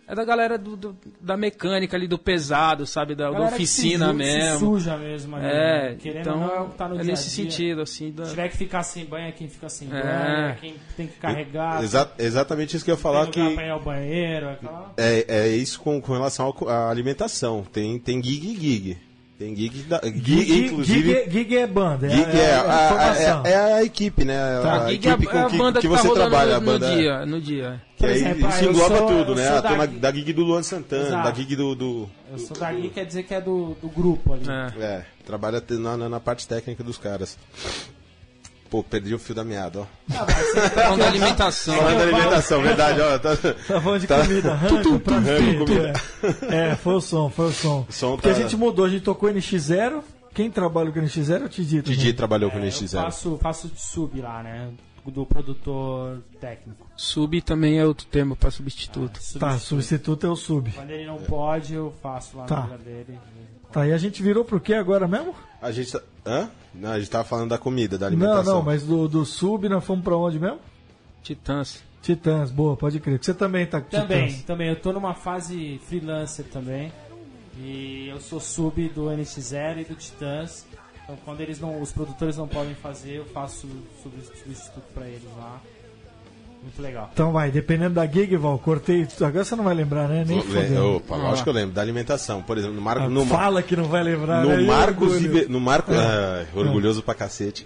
É da galera do, do- da mecânica ali, do pesado, sabe? Da, da Galera que se oficina ju- se mesmo. suja mesmo. ali, É, né? Querendo então ou não, é o que tá no é dia a nesse dia. sentido, assim. Da... Se tiver que ficar sem banho, é quem fica sem É. banho, é quem tem que carregar, Exa- exatamente isso que eu ia tem falar, lugar que pra ir ao banheiro, aquela... é, é isso com, com relação ao- à alimentação. Tem, tem gig e gig. Tem gig, da, gig, Gig, inclusive... gig, é- gig é banda. Gig é, é, a, a- formação. é, é a equipe, né? A A gig é a, equipe é com a que, banda que que, tá você rolando trabalha. A no, banda, no dia, no dia. Que Por aí exemplo, isso ah, eu engloba sou- tudo, eu né? sou A da turma gig- da gig do Luan Santana, Exato. da gig do... do Eu sou daqui, quer dizer que é do, do grupo ali. É. é, trabalha te- na, na, na parte técnica dos caras. Pô, perdi o fio da meada, ó. Ah, mas você- Falando da alimentação. Falando da alimentação, verdade, ó. Tá, Tá falando de Tá. comida, rango, prato rango, feito, comida. É. É, foi o som, foi o som. O som Porque tá- a gente mudou, a gente tocou N X zero. Quem trabalha com N X zero é o Tidi. também. Didi trabalhou com o É, N X eu zero. faço, faço sub lá, né? Do produtor técnico. Sub também é outro termo pra substituto. Tá, substituto é o sub. Quando ele não pode, eu faço lá Tá. na vida dele. Tá, e a gente virou pro que agora mesmo? A gente tá... Hã? Não, a gente tava falando da comida, da Não, alimentação. não, mas do, do sub nós fomos pra onde mesmo? Titãs. Titãs, boa, pode crer. Você também tá com Também, Titãs. também. Eu tô numa fase freelancer também. E eu sou sub do N X zero e do Titãs. Então quando eles não, os produtores não podem fazer, eu faço sub- substituto pra eles lá. Muito legal. Então vai, dependendo da gig, Val, cortei. Agora você não vai lembrar, né? Nem Le- fodendo. Opa, lógico que eu lembro. Da alimentação. Por exemplo, no Marco... Ah, no, Mar- fala que não vai lembrar, né? no E Marcos... orgulho. Ibe- no Marco... Ah, orgulhoso pra cacete.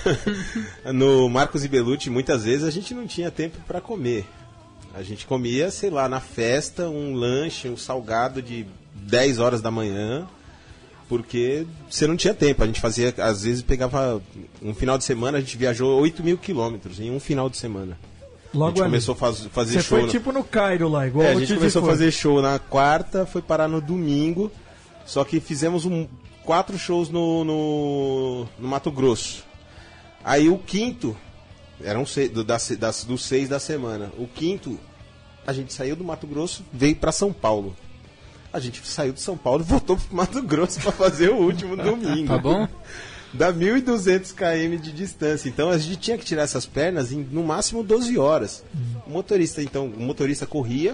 No Marcos e Belucci, muitas vezes a gente não tinha tempo pra comer. A gente comia, sei lá, na festa, um lanche, um salgado de dez horas da manhã, porque você não tinha tempo. A gente fazia, às vezes pegava um final de semana, a gente viajou oito mil quilômetros em um final de semana. a Logo gente ali. começou a faz, fazer Você show. foi no- tipo no Cairo lá, igual É, a o gente Titi começou a foi. fazer show na quarta, foi parar no domingo, só que fizemos um, quatro shows no, no, no Mato Grosso. Aí o quinto, eram seis, do, das, das, dos seis da semana, o quinto, a gente saiu do Mato Grosso, veio pra São Paulo. A gente saiu de São Paulo e voltou pro Mato Grosso pra fazer o último domingo. Tá bom? Dá mil e duzentos quilômetros de distância. Então a gente tinha que tirar essas pernas em no máximo doze horas. O motorista, então, o motorista corria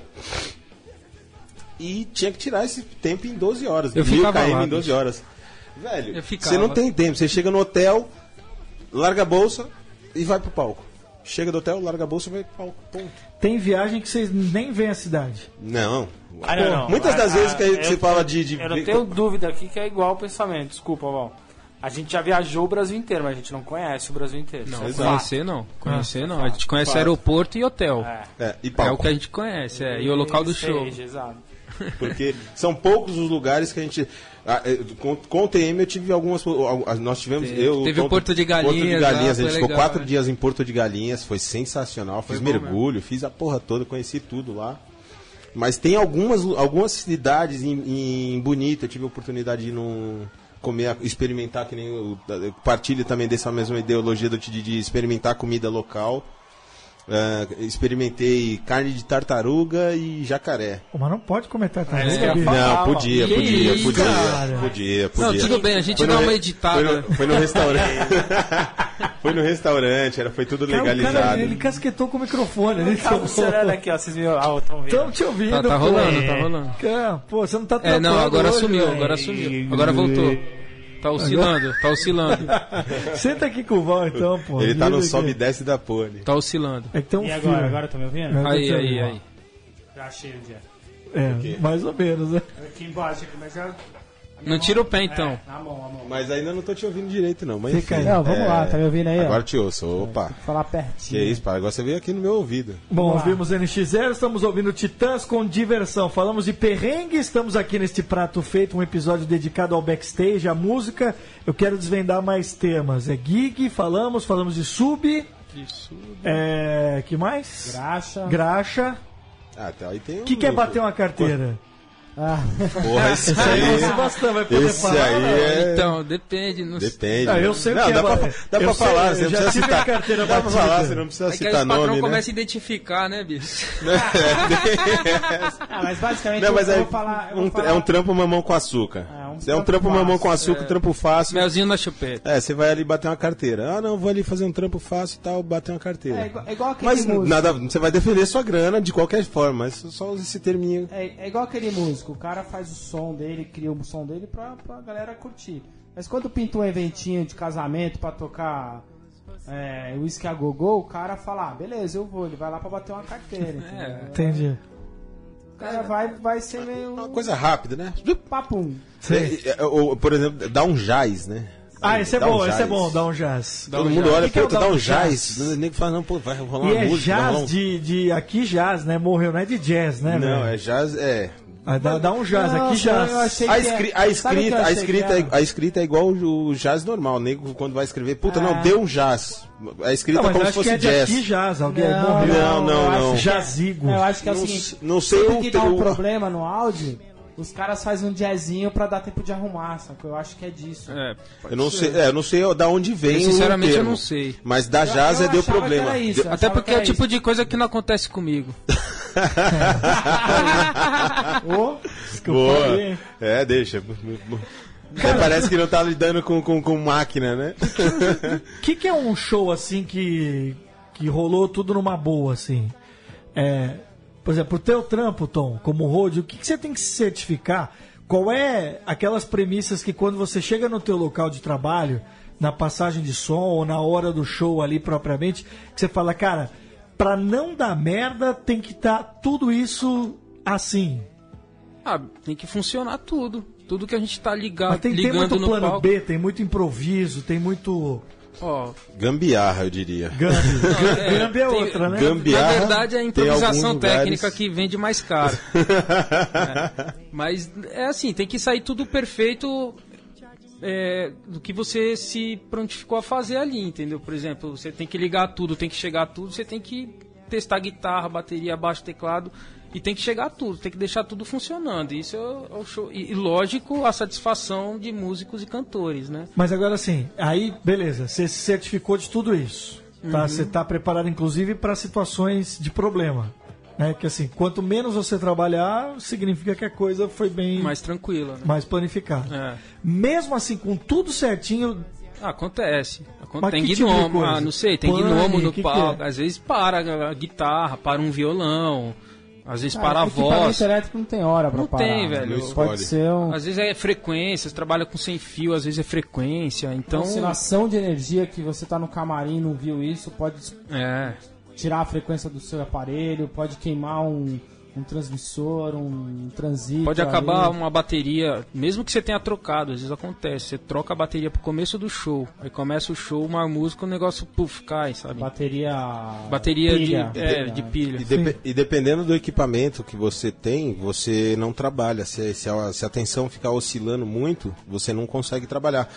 e tinha que tirar esse tempo em doze horas. Eu mil ficava quilômetros lá, em doze bicho. horas. Velho, Eu ficava. você não tem tempo. Você chega no hotel, larga a bolsa e vai pro palco. Chega do hotel, larga a bolsa e vai pro palco. Ponto. Tem viagem que vocês nem veem a cidade. Não. Ah, não, não. Muitas das Ah, vezes que eu- você fala de... de Eu não tenho dúvida aqui que é igual o pensamento. Desculpa, Val. A gente já viajou o Brasil inteiro, mas a gente não conhece o Brasil inteiro. Não, Isso é fato. conhecer não. Conhecer não. A gente conhece Fato. aeroporto e hotel. É. É, e É palco. o que a gente conhece, é. E o local do show. Stage, exato. Porque são poucos os lugares que a gente. Ah, eh, com, com o T M eu tive algumas. Nós tivemos. Teve- eu, teve o Tonto- Porto de Galinhas Porto de lá, Galinhas, a foi gente ficou legal, quatro né? dias em Porto de Galinhas, foi sensacional. Fiz Foi bom mergulho, fiz a porra toda, conheci tudo lá. Mas tem algumas, algumas cidades em, em Bonito, eu tive a oportunidade de ir num, comer, experimentar, que nem eu eu partilho também dessa mesma ideologia do Tidi de experimentar comida local. Ah, experimentei carne de tartaruga e jacaré. Pô, mas não pode comer tartaruga, É, bicho. fala. Não, podia, que podia, isso, podia, cara? podia, podia. Não, tudo bem, a gente Foi dá no uma re- editada. Foi no, foi no restaurante. Foi no restaurante, era, foi tudo Cara, o legalizado. cara, ele casquetou com o microfone. Ele Tá funcionando aqui, ó. Vocês viram? Ah, estão vendo. Estão te ouvindo, Tá, tá pô. rolando, tá rolando. Cara, pô, você não tá É, não, trampando agora hoje, sumiu, velho. agora sumiu. Agora voltou. Tá oscilando, tá oscilando. Senta aqui com o Val, então, pô. Ele tá no Liga sobe e aqui. desce da pole. Tá oscilando. É que tem um E fio. agora? Agora tá me ouvindo? Agora Aí, tá te aí, ouvindo. aí. Já achei o dia. É, mais ou menos, né? Aqui embaixo, aqui, mas já... Não tira o pé então. É, na mão, na mão. Mas ainda não tô te ouvindo direito, não. Mas Fica enfim, aí. Não, vamos é, lá, tá me ouvindo aí, ó? Agora te ouço. Opa. Vou falar Que pertinho. isso, pai. Agora você veio aqui no meu ouvido. Bom, Vamos lá. ouvimos N X zero, estamos ouvindo Titãs com diversão. Falamos de perrengue, estamos aqui neste prato feito, um episódio dedicado ao backstage, à música. Eu quero desvendar mais temas. É gig, falamos, falamos de sub. É. Que mais? Graxa. Graxa. Ah, tá. Aí tem O que, que é bater uma carteira? Ah, Porra, esse Isso aí aí. você bastante vai poder Esse falar. aí é. Então, depende. Não sei. Depende. Ah, eu sei o não, que dá é, pra, mas- dá eu pra sei, falar, eu você não já precisa tive citar. a carteira Dá pra batida. falar, você não precisa É que aí citar os patrão nome, né? começam a identificar, né, bicho? ah, mas basicamente Não, mas eu, aí vou falar... Eu vou um- falar é um trampo mamão com açúcar. é, um um É um trampo mamão com açúcar, é. trampo fácil. Melzinho na chupeta. É, você vai ali bater uma carteira. Ah, não, vou ali fazer um trampo fácil e tal, bater uma carteira. É igual, é igual aquele Mas músico. nada, você vai defender sua grana de qualquer forma, mas só usa esse terminho. É, é igual aquele músico, o cara faz o som dele, cria o som dele pra, pra galera curtir. Mas quando pinta um eventinho de casamento pra tocar é, Whisky a Gogô, o cara fala, ah, beleza, eu vou, ele vai lá pra bater uma carteira. É. Entendi. O cara vai, vai ser meio Uma coisa rápida, né? papum. É, é, ou, por exemplo, dá um jazz, né? Ah, esse é Dá um bom, esse é jazz. bom, dá um jazz. Todo mundo olha, O que que é o puta, dá dá um um jazz? jazz. Nem que fala, não, pô, vai rolar E uma é música. vai rolar jazz um- de, de. Aqui jazz, né? Morreu, não é de jazz, né, Não, velho? é jazz, é. Ah, dá, dá um jazz, aqui Nossa, jazz. eu achei A, que escri- é- a sabe o que eu escrita, a, achei escrita que é, era? a escrita é igual o jazz normal. O nego, quando vai escrever, puta, não, Ah. deu um jazz. A escrita Não, é mas como acho se fosse que é de jazz. aqui jazz. Alguém Não, morreu. Não, não, eu acho não. que é- Jazigo. Eu acho que é o Não seguinte, s- não sei sempre o que dá um teu- problema no áudio, os caras fazem um jazzinho pra dar tempo de arrumar, sabe? Eu acho que é disso. É, Eu não sei, é, eu não sei da onde vem Eu, o sinceramente, eu termo. não sei. Mas da Eu- jazz eu é deu achava problema. que era isso. Deu- Até achava porque que é o era tipo de coisa que não acontece comigo. Ô, Que eu Boa. falei. É, deixa. Até parece que não tá lidando com, com, com máquina, né? O que, que é um show assim que, que rolou tudo numa boa, assim? É, por exemplo, o teu trampo, Tom, como road, o que, que você tem que se certificar? Qual é aquelas premissas que quando você chega no teu local de trabalho, na passagem de som ou na hora do show ali propriamente, que você fala, cara, pra não dar merda tem que estar tudo isso assim. Ah, tem que funcionar tudo. Tudo que a gente tá ligado, Mas tem, tem ligando muito no plano palco. B, tem muito improviso, tem muito... Ó, Gambiarra, eu diria. Gambi. é, Gambi é tem- outra, né? Gambiarra, na verdade, é a tem improvisação alguns lugares- técnica que vende mais caro. É. Mas é assim, tem que sair tudo perfeito é, do que você se prontificou a fazer ali, entendeu? Por exemplo, você tem que ligar tudo, tem que chegar tudo, você tem que testar guitarra, bateria, baixo, teclado. E tem que chegar tudo, tem que deixar tudo funcionando. Isso é o show. E, e lógico, a satisfação de músicos e cantores, né? Mas agora sim, aí beleza, você se certificou de tudo isso. Tá? Você está preparado inclusive para situações de problema. Né? Que assim, quanto menos você trabalhar, significa que a coisa foi bem Mais tranquila, né? mais planificada. É. Mesmo assim, com tudo certinho, Ah, acontece. Aconte- Mas tem que tipo de gnomo, coisa? ah, não sei, tem Pane, gnomo no que que palco. é? Às vezes para a guitarra, para um violão, às vezes para a o equipamento voz. elétrico não tem hora pra Não parar. tem, velho. Não Pode escolhe. ser um- Às vezes é frequência, você trabalha com sem fio, às vezes é frequência, então... oscilação de energia que você tá no camarim e não viu isso, pode É, tirar a frequência do seu aparelho, pode queimar um, um transmissor, um transistor. pode acabar ali. uma bateria, mesmo que você tenha trocado, às vezes acontece, você troca a bateria pro começo do show, aí começa o show, uma música, o negócio, puf, cai, sabe? Bateria. Bateria pilha. de, é, de pilha. E, depe- e dependendo do equipamento que você tem, você não trabalha. Se, se, a, se a tensão ficar oscilando muito, você não consegue trabalhar.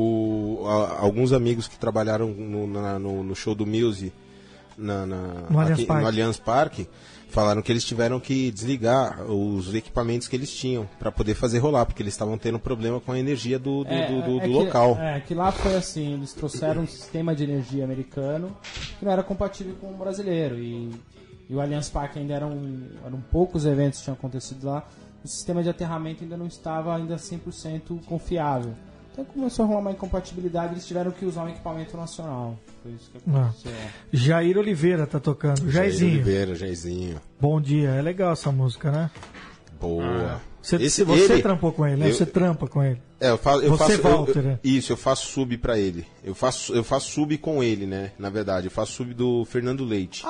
O, a- alguns amigos que trabalharam no, na- no, no show do Muse na, na- No Allianz aqui- Parque. no Allianz Parque, falaram que eles tiveram que desligar os equipamentos que eles tinham para poder fazer rolar, porque eles estavam tendo problema com a energia do, do, É, do, do- é do que- local. É, que lá foi assim, eles trouxeram um sistema de energia americano que não era compatível com o brasileiro. E, e o Allianz Parque ainda eram, eram poucos eventos que tinham acontecido lá. O sistema de aterramento ainda não estava ainda cem por cento confiável. Então começou a rolar uma incompatibilidade, eles tiveram que usar um equipamento nacional. Foi isso que aconteceu. Jair Oliveira tá tocando. Jair Jairzinho. Oliveira, Jairzinho. Bom dia. É legal essa música, né? Boa. Você, Esse- você ele- trampou com ele, né? eu- Você trampa com ele. É, eu faço, eu Você, faço eu- Walter, eu- né? isso, eu faço sub pra ele. Eu faço, eu faço sub com ele, né? Na verdade, eu faço sub do Fernando Leite.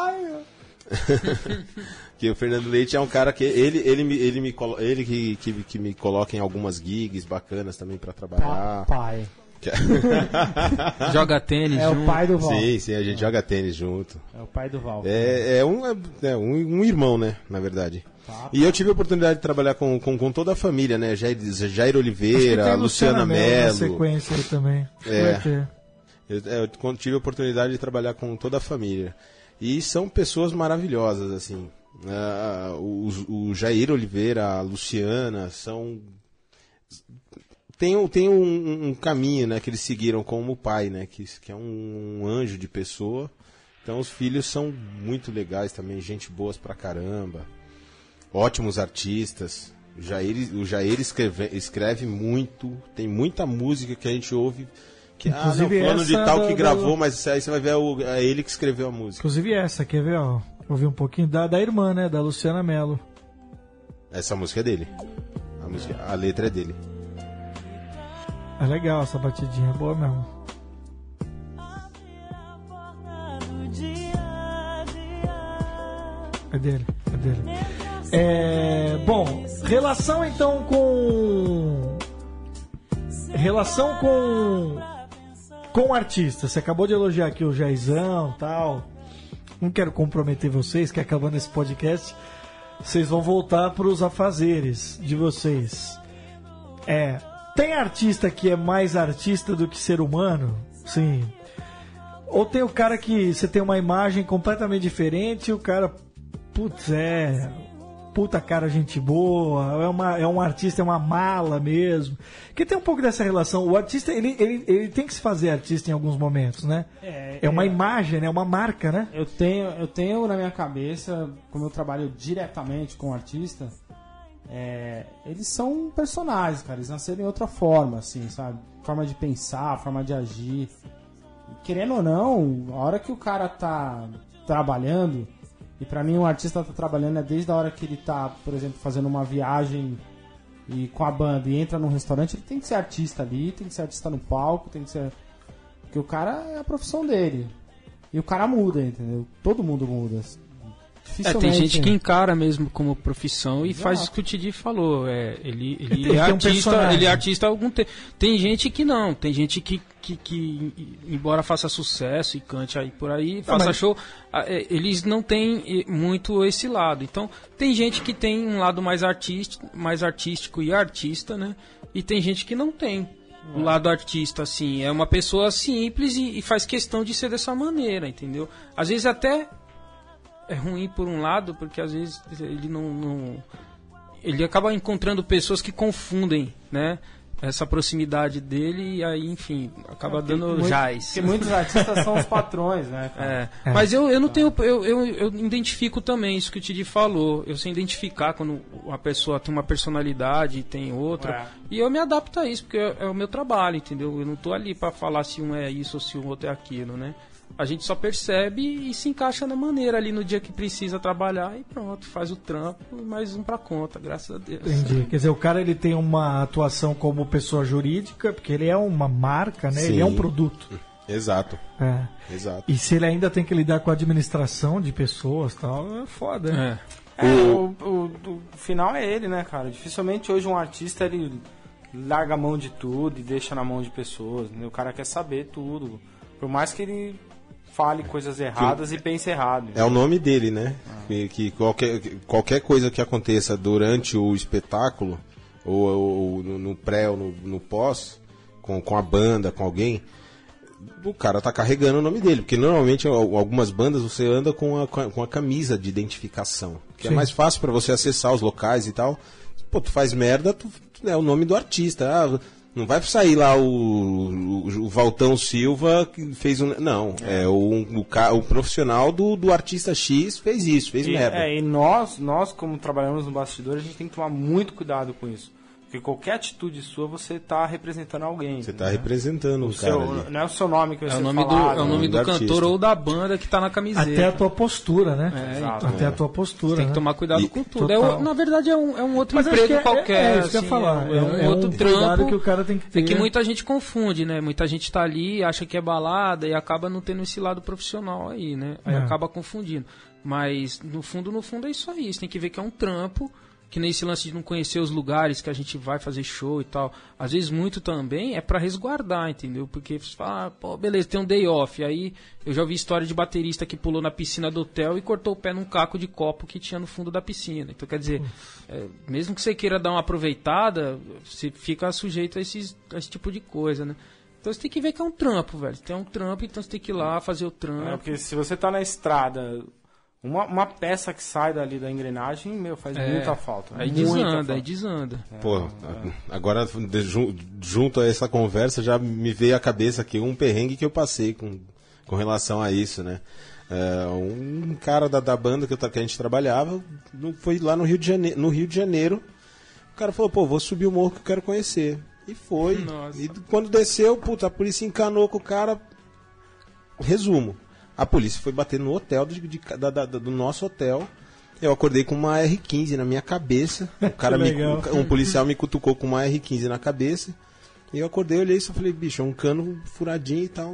Que o Fernando Leite é um cara que ele ele me ele me colo- ele que, que, que me coloca em algumas gigs bacanas também pra trabalhar. Pai. Joga tênis É o junto. pai do Val. Sim, sim, a gente joga tênis junto. É o pai do Val. É, é, um, é um, um irmão, né? Na verdade. Tá. E eu tive a oportunidade de trabalhar com, com, com toda a família, né? Jair, Jair Acho que Oliveira, tem Luciana Mello na Mello. sequência aí também. É. Vai ter. Eu, é, eu tive a oportunidade de trabalhar com toda a família. E são pessoas maravilhosas, assim. Ah, o, o Jair Oliveira, a Luciana, são... Tem, um- tem um, um caminho, né, que eles seguiram como pai, né? Que, que é um, anjo de pessoa. Então os filhos são muito legais também, gente boas pra caramba. Ótimos artistas. O Jair, o Jair escreve, escreve muito, tem muita música que a gente ouve. Que, ah, não, fulano de tal que gravou, mas aí você vai ver o, é ele que escreveu a música. Inclusive essa, quer ver, ó? Ouvir um pouquinho da, da irmã, né? Da Luciana Mello. Essa música é dele. A, música, a letra é dele. É legal essa batidinha, boa mesmo. É dele, é dele. É, bom, relação então com... Relação com... Com o artista. Você acabou de elogiar aqui o Jairzão e tal. Não quero comprometer vocês, que acabando esse podcast, vocês vão voltar para os afazeres de vocês. É... Tem artista que é mais artista do que ser humano? Sim. Ou tem o cara que você tem uma imagem completamente diferente e o cara... Putz, é... Puta cara, gente boa, é, uma, é um artista, é uma mala mesmo. Que tem um pouco dessa relação. O artista, ele, ele, ele tem que se fazer artista em alguns momentos, né? É, é uma é, imagem, né? É uma marca, né? Eu tenho, eu tenho na minha cabeça, como eu trabalho diretamente com o artista, é, eles são personagens, cara. Eles nasceram em outra forma, assim, sabe? Forma de pensar, forma de agir. Querendo ou não, a hora que o cara tá trabalhando... E pra mim, um artista tá trabalhando é desde a hora que ele tá, por exemplo, fazendo uma viagem e com a banda e entra num restaurante, ele tem que ser artista ali, tem que ser artista no palco, tem que ser... Porque o cara é a profissão dele. E o cara muda, entendeu? Todo mundo muda. É, tem gente que encara mesmo como profissão e Exato. Faz isso que o Tidi falou. É, ele, ele, ele, é artista, um ele é artista há algum tempo. Tem gente que não, tem gente que, que, que embora faça sucesso e cante aí por aí, não, faça mas... show, eles não têm muito esse lado. Então, tem gente que tem um lado mais artístico, mais artístico e artista, né? E tem gente que não tem. O lado artista, assim, é uma pessoa simples e, e faz questão de ser dessa maneira, entendeu? Às vezes até é ruim por um lado, porque às vezes ele não, não... Ele acaba encontrando pessoas que confundem, né? Essa proximidade dele e aí, enfim, acaba é, dando muito, jaz. Porque muitos artistas são os patrões, né? É. É. Mas eu, eu não tenho... Eu, eu, eu identifico também isso que o Tidi falou. Eu sei identificar quando uma pessoa tem uma personalidade e tem outra. É. E eu me adapto a isso, porque é, é o meu trabalho, entendeu? Eu não tô ali para falar se um é isso ou se o outro é aquilo, né? A gente só percebe e se encaixa na maneira ali no dia que precisa trabalhar e pronto, faz o trampo e mais um pra conta, graças a Deus. Entendi. Quer dizer, o cara ele tem uma atuação como pessoa jurídica, porque ele é uma marca, né? Sim. Ele é um produto. Exato. É. Exato. E se ele ainda tem que lidar com a administração de pessoas e tal, é foda, né? É. É, o, o, o final é ele, né, cara? Dificilmente hoje um artista ele larga a mão de tudo e deixa na mão de pessoas, né? O cara quer saber tudo. Por mais que ele fale coisas erradas que, e pense errado. É o nome dele, né? Ah. Que, que qualquer, qualquer coisa que aconteça durante o espetáculo, ou, ou no, no pré ou no, no pós, com, com a banda, com alguém, o cara tá carregando o nome dele. Porque normalmente algumas bandas você anda com a, com a camisa de identificação, que Sim. é mais fácil para você acessar os locais e tal. Pô, tu faz merda, tu, tu é o nome do artista. Ah, não vai sair lá o, o, o Valtão Silva que fez um... Não, é, é o, o, o profissional do, do artista X fez isso, fez e, merda. É, e nós, nós, como trabalhamos no bastidor, a gente tem que tomar muito cuidado com isso. Porque qualquer atitude sua, você está representando alguém. Você está né? representando o, o cara seu, ali. Não é o seu nome que vai é ser o nome falado. do, É o nome do, do cantor ou da banda que está na camiseta. Até a tua postura, né? É, Exato. Até é. a tua postura. Você tem que né? tomar cuidado e, com tudo. É o, na verdade, é um, é um outro Mas emprego é, qualquer. É, é isso que eu assim, ia falar. É, é um, é um outro um trampo que o cara tem que ter. É que muita gente confunde, né? Muita gente está ali, acha que é balada e acaba não tendo esse lado profissional aí, né? Aí é. acaba confundindo. Mas, no fundo, no fundo é isso aí. Você tem que ver que é um trampo. Que nem esse lance de não conhecer os lugares que a gente vai fazer show e tal. Às vezes muito também é pra resguardar, entendeu? Porque você fala, ah, pô, beleza, tem um day off. Aí eu já ouvi história de baterista que pulou na piscina do hotel e cortou o pé num caco de copo que tinha no fundo da piscina. Então, quer dizer, é, mesmo que você queira dar uma aproveitada, você fica sujeito a, esses, a esse tipo de coisa, né? Então você tem que ver que é um trampo, velho. Tem um trampo, então você tem que ir lá fazer o trampo. É, porque se você tá na estrada... Uma, uma peça que sai dali da engrenagem, meu, faz é, muita falta. Aí desanda, falta. aí desanda. É, Pô, é. agora junto a essa conversa já me veio à cabeça aqui um perrengue que eu passei com, com relação a isso, né? É, um cara da, da banda que, eu, que a gente trabalhava foi lá no Rio de Janeiro, no Rio de Janeiro cara falou, pô, vou subir o morro que eu quero conhecer. E foi. Nossa. E quando desceu, puta, a polícia encanou com o cara. Resumo. A polícia foi bater no hotel do, de, da, da, do nosso hotel. Eu acordei com uma R quinze na minha cabeça. O cara me, um policial me cutucou com uma R quinze na cabeça. E eu acordei, olhei isso e falei, bicho, é um cano furadinho e tal.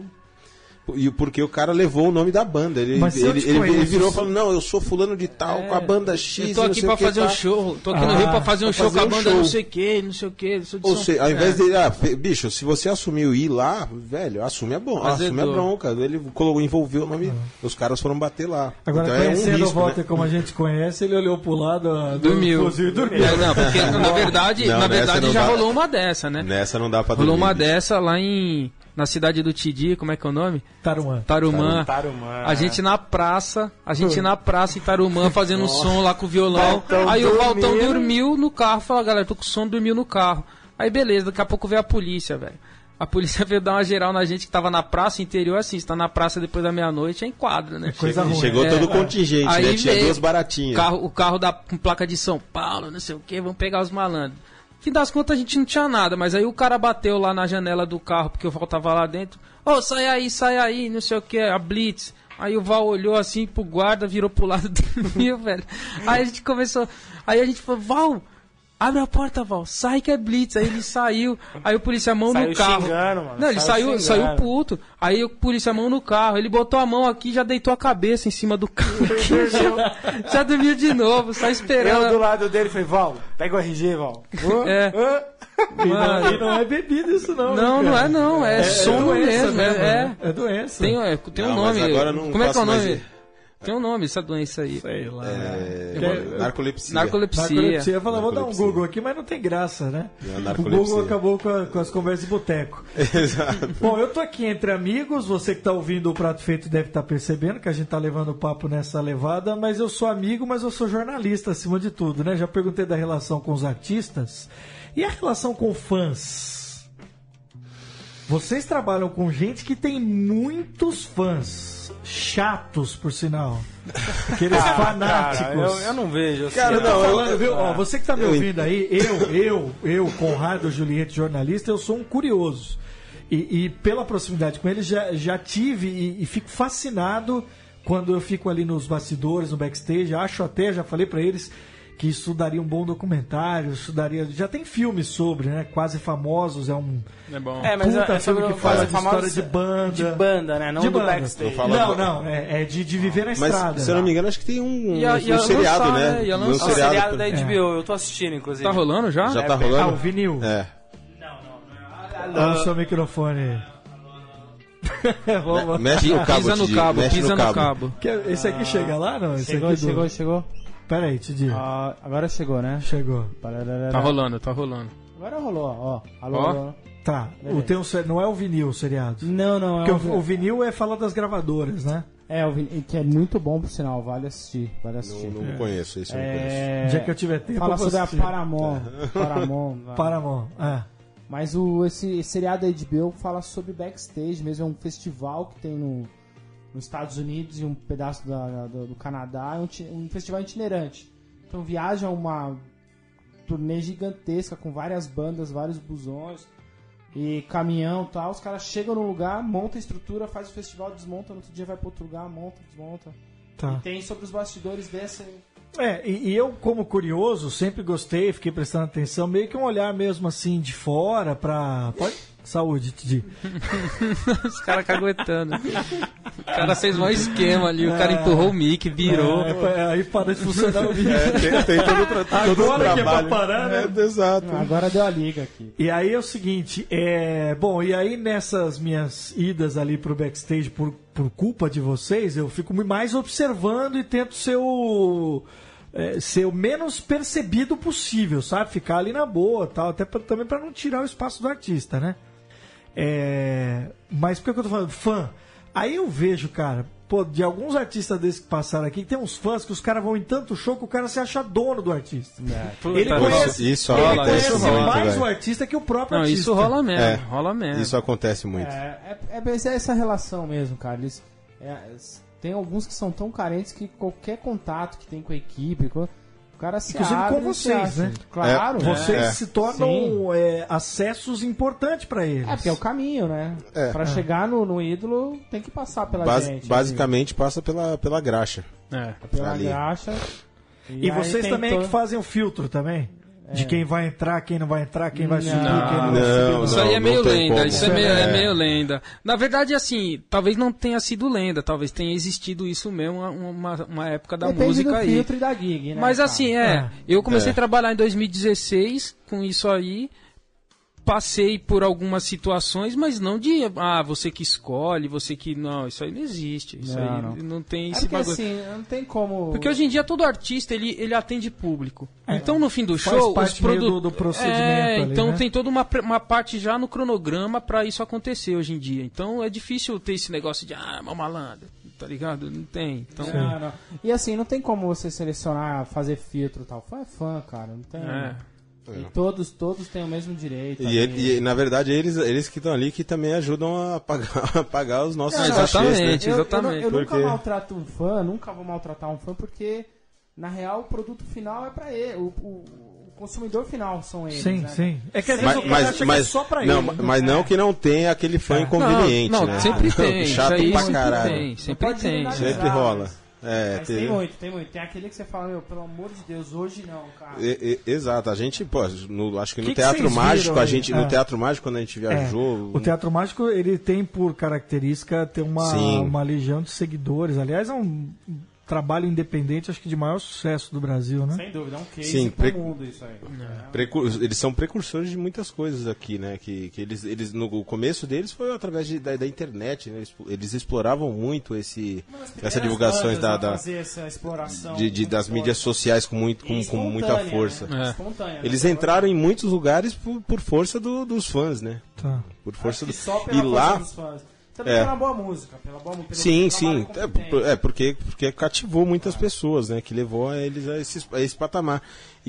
E porque o cara levou o nome da banda. Ele, Mas ele, ele, ele, ele virou e falou, não, eu sou fulano de tal, É, com a banda X. Eu tô aqui não pra sei o fazer que, um tá. show. Tô aqui Ah, no Rio pra fazer um pra show fazer com a um banda show. não sei o que, não sei o que. Ou seja, ao invés é. de. Ah, fe- bicho, se você assumiu ir lá, velho, assume a, bom, Azedou. assume a bronca. Ele colocou, envolveu o nome. Os caras foram bater lá. Agora, então é um conhecendo o risco, Walter né? como a gente conhece, ele olhou pro lado do Dormiu. fuzil e dormiu. É, não, porque na verdade, Não, na nessa verdade não já dá. rolou uma dessa, né? Nessa não dá pra Rolou dormir, uma bicho. dessa lá em. Na cidade do Tidi, como é que é o nome? Tarumã. Tarumã. Tarumã. A gente na praça, a gente na praça em Tarumã fazendo um som lá com o violão. Valtão Aí o Valtão dormindo. dormiu no carro, falou, galera, tô com sono, dormiu no carro. Aí beleza, daqui a pouco veio a polícia, velho. A polícia veio dar uma geral na gente que tava na praça, interior assim, você tá na praça depois da meia-noite, é em quadra, né? Coisa ruim. Chegou É, todo o é. contingente, Aí né? Tinha veio duas baratinhas. Carro, o carro da, com placa de São Paulo, não sei o que, vamos pegar os malandros. No fim das contas a gente não tinha nada, mas aí o cara bateu lá na janela do carro, porque o Val tava lá dentro. Ô, sai aí, sai aí, não sei o que, a Blitz. Aí o Val olhou assim pro guarda, virou pro lado do meu, velho. Aí a gente começou, aí a gente falou, Val, abre a porta, Val, sai que é Blitz. Aí ele saiu, aí o polícia mão Saiu no carro. xingando, mano, Não, ele saiu saiu, saiu xingando. puto. Aí o polícia mão no carro, ele botou a mão aqui, já deitou a cabeça em cima do carro. já, já dormiu de novo, só Eu do esperando. lado dele falei, Val, pega o R G, Val. É. E não, Mano. e não é bebida isso não. Não, né, não cara? é não, é, sono doença mesmo. É, né? é. É doença. Tem, é, tem um Não, mas nome. agora não Como é que é o posso mais nome? ir. Tem um nome essa doença aí. Sei lá. É, Que- narcolepsia. Narcolepsia. Narcolepsia. Eu falava, vou dar um Narcolepsia. Google aqui, mas não tem graça, né? É, O narcolepsia. Google acabou com, a- com as conversas de boteco. Exato. Bom, eu tô aqui entre amigos, você que tá ouvindo o Prato Feito deve estar percebendo que a gente tá levando o papo nessa levada, mas eu sou amigo, mas eu sou jornalista acima de tudo, né? Já perguntei da relação com os artistas. E a relação com fãs? Vocês trabalham com gente que tem muitos fãs. Chatos, por sinal. Aqueles fanáticos. Cara, eu, eu não vejo assim. Cara, Eu tô não, eu- falando, viu? Ó, você que tá me eu ouvindo aí, eu, eu, eu, Conrado Juliette, jornalista, eu sou um curioso. E, e pela proximidade com ele, já, já tive e, e fico fascinado quando eu fico ali nos bastidores, no backstage. Acho até, já falei pra eles, que isso daria um bom documentário, isso daria... Já tem filmes sobre, né? Quase Famosos, é um... É bom. É, mas Puta é, é sobre filme o que fala Quase de Famosos história de banda. De banda, né? Não De do banda. backstage. Tô falando- Não, não, é, é de, de viver na Mas, estrada. se eu não me engano, acho que tem um, Ia- um ia seriado, lançar, né? né? Ia Um lançar. É o seriado da É. H B O, eu tô assistindo, inclusive. Tá rolando já? Já tá Ah, o rolando? vinil. É. Olha o seu microfone. Vamos lá. Mexe no cabo, Pisa no Tidi, cabo, mexe pisa no no cabo. Que- Esse aqui chega lá, não? Esse Chegou, aqui do... chegou, chegou. Pera aí, Tidi. Ah, agora chegou, né? Chegou. Pararara. Tá rolando, tá rolando. Agora rolou, ó. Alô, Ó. alô. Tá. Beleza. O, tem um, ser- não é o vinil, o seriado. Não, não, é Porque um- o, o vinil é fala das gravadoras, né? É, o vi- que é muito bom, por sinal, vale assistir, vale assistir. Não, não conheço, esse eu não conheço. É, O dia que eu tiver tempo, fala eu vou sobre a assistir. Paramount, Paramount. lá. Paramount. É. Mas o, esse, esse seriado da H B O fala sobre backstage mesmo, é um festival que tem no, nos Estados Unidos e um pedaço da- do, do Canadá, é um, ti- um festival itinerante. Então viaja uma turnê gigantesca com várias bandas, vários busões e caminhão e tal. Os caras chegam no lugar, montam a estrutura, faz o festival, desmonta, no outro dia vai para outro lugar, monta, desmonta. Tá. E tem sobre os bastidores desse... É, e, e eu, como curioso, sempre gostei, fiquei prestando atenção, meio que um olhar mesmo assim de fora pra. Pode? Saúde, Tidi. Os caras caguetando. O cara fez um esquema ali, o cara empurrou o mic, virou. É, é, aí para de funcionar o vídeo. É, tem, tem todo, o tra- todo o Agora que é pra trabalho. parar, né? É, exato. Agora deu a liga aqui. E aí é o seguinte, é. Bom, e aí nessas minhas idas ali pro backstage por, por culpa de vocês, eu fico mais observando e tento ser o. é, ser o menos percebido possível, sabe? Ficar ali na boa, tal, até pra, também para não tirar o espaço do artista, né? É, mas por que eu tô falando? Fã. Aí eu vejo, cara, pô, de alguns artistas desses que passaram aqui, tem uns fãs que os caras vão em tanto show que o cara se acha dono do artista. Puta, Ele isso- conhece, isso ele rola, conhece isso rola, mais velho. o artista que o próprio Não, artista. isso rola mesmo, É. rola mesmo. Isso acontece muito. É, é, é essa relação mesmo, cara. Eles, é, tem alguns que são tão carentes que qualquer contato que tem com a equipe, co- O cara se Inclusive abre, com vocês, se né? Claro. É, Vocês É. se tornam é, acessos importantes pra eles. É, porque é o caminho, né? É. Pra chegar no, no ídolo, tem que passar pela Basi- gente. basicamente passa pela, pela graxa. É. assim, pela ali. graxa. E aí vocês tem também é todo- que fazem o filtro também? De quem vai entrar, quem não vai entrar, quem vai Não. subir, quem não vai Não, subir. Isso não, aí é meio tem lenda, como. isso é meio, é É. meio lenda. Na verdade, assim, talvez não tenha sido lenda, talvez tenha existido isso mesmo uma, uma, uma época da Depende música do aí. filtro e da gig, né? Mas cara? assim, é, É. eu comecei É. a trabalhar em dois mil e dezesseis com isso aí, passei por algumas situações, mas não de, ah, você que escolhe, você que, não, isso aí não existe, isso Não, aí não. não, tem É esse porque bagulho. assim, não tem como... Porque hoje em dia todo artista ele, ele atende público. Então no fim do Faz show, parte os meio produ- do- do procedimento É, ali, então né? tem toda uma, pre- uma parte já no cronograma pra isso acontecer hoje em dia. Então é difícil ter esse negócio de ah, mal malandro, tá ligado? Não tem. Então Não, não. E assim, não tem como você selecionar, fazer filtro e tal. Fã é fã, cara. Não tem. é. E todos, todos têm o mesmo direito. E, ali. ele- e, na verdade eles, eles que estão ali que também ajudam a pagar, a pagar os nossos Ah, cachês, exatamente. né? Eu, eu, exatamente, eu nunca porque- maltrato um fã, nunca vou maltratar um fã, porque na real o produto final é pra ele. O, o- o consumidor final são eles. Sim, né? sim. É que às vezes Mas, o cara mas, acha que é mas, só pra não, ele. mas não que não tenha aquele fã inconveniente, não, não, né? sempre tem. Chato isso aí pra sempre caralho. tem, Não sempre pode tem. generalizar. Sempre rola. mas- É, Mas teve- tem muito, tem muito. Tem aquele que você fala, meu, pelo amor de Deus, hoje não, cara. E- e- exato, a gente, pô, no- acho que no Que que Teatro vocês Mágico, viram a aí? gente, É. no Teatro Mágico, quando a gente É, viajou. o Teatro Mágico, ele tem por característica ter uma, Sim. uma legião de seguidores. Aliás, é um trabalho independente, acho que de maior sucesso do Brasil, né? Sem dúvida, é um case Sim, pro pre- mundo isso aí. É. Precur- eles são precursores de muitas coisas aqui, né? Que, que eles, eles, no o começo deles foi através de- da, da internet, né? Eles, eles exploravam muito esse, essas divulgações da, da- fazer essa exploração de, de- das mídias sociais com, muito, com, com muita Espontânea, força. né? É. Espontânea, Eles né? entraram em muitos lugares por, por força do- dos fãs, né? Tá. Por força Acho do... que só pela E lá, força dos fãs. Também É. pela boa música, pela boa pelo sim, trabalho sim, é, competente. por- é, porque, porque cativou muitas pessoas, né? Que levou a eles a esse, a esse patamar.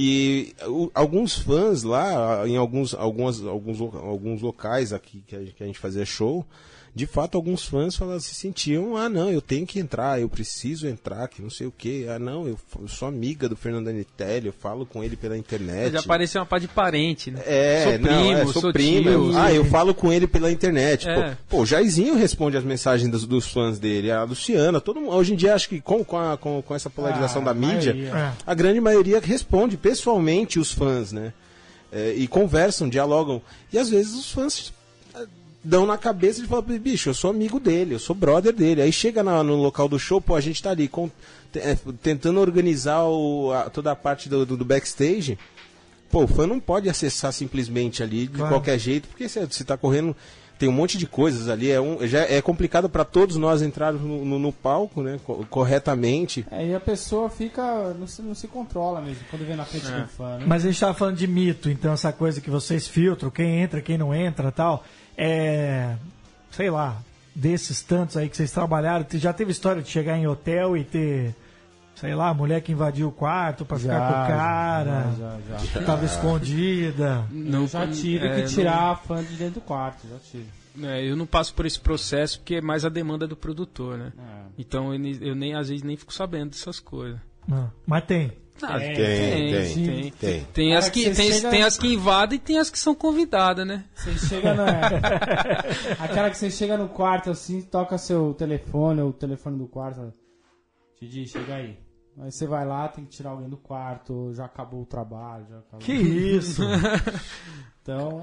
E o- alguns fãs lá, em alguns, algumas, alguns, lo- alguns locais aqui que a, gente- que a gente fazia show, de fato alguns fãs falavam, se sentiam, ah não, eu tenho que entrar, eu preciso entrar, que não sei o que, ah não, eu, f- eu sou amiga do Fernando Anitelli, eu falo com ele pela internet. Já pareceu uma pá de parente, né? É, sou não, primo, é, sou, sou primo. tio. eu- ah, eu falo com ele pela internet. É. Pô, pô, o Jairzinho responde as mensagens dos, dos fãs dele, a Luciana, todo mundo. Hoje em dia, acho que com, com, a- com, com essa polarização Ah, da a mídia, maioria. É. a grande maioria responde pessoalmente os fãs, né? É, e conversam, dialogam. E às vezes os fãs ah, dão na cabeça de falar, bicho, eu sou amigo dele, eu sou brother dele. Aí chega na- no local do show, pô, a gente tá ali com, te- é, tentando organizar o, a- toda a parte do, do, do backstage. Pô, o fã não pode acessar simplesmente ali de Claro. qualquer jeito, porque você, você tá correndo, tem um monte de coisas ali, é, um, já é complicado para todos nós entrarmos no, no, no palco, né, co- corretamente. É, e a pessoa fica. Não se, não se controla mesmo quando vem na frente do fã, né? Mas a gente tava falando de mito, então essa coisa que vocês filtram, quem entra, quem não entra tal. É. Sei lá, desses tantos aí que vocês trabalharam, já teve história de chegar em hotel e ter. Sei lá, mulher que invadiu o quarto pra ficar com o cara, Já, já, já. que tava escondida. Não, Eu já tive é, que tirar a fã de dentro do quarto, já tive. não- é, eu não passo por esse processo porque é mais a demanda do produtor, né? É. Então eu, ne- eu nem às vezes nem fico sabendo dessas coisas. Não, mas tem. Ah, Tem, tem, tem, tem. tem. Tem Cara, as que que, você tem, chega- tem as que invadem e tem as que são convidadas, né? Você chega na. Aquela que você chega no quarto assim, toca seu telefone, ou o telefone do quarto. Didi, chega aí. Aí você vai lá, tem que tirar alguém do quarto, já acabou o trabalho, já acabou. Que isso? Então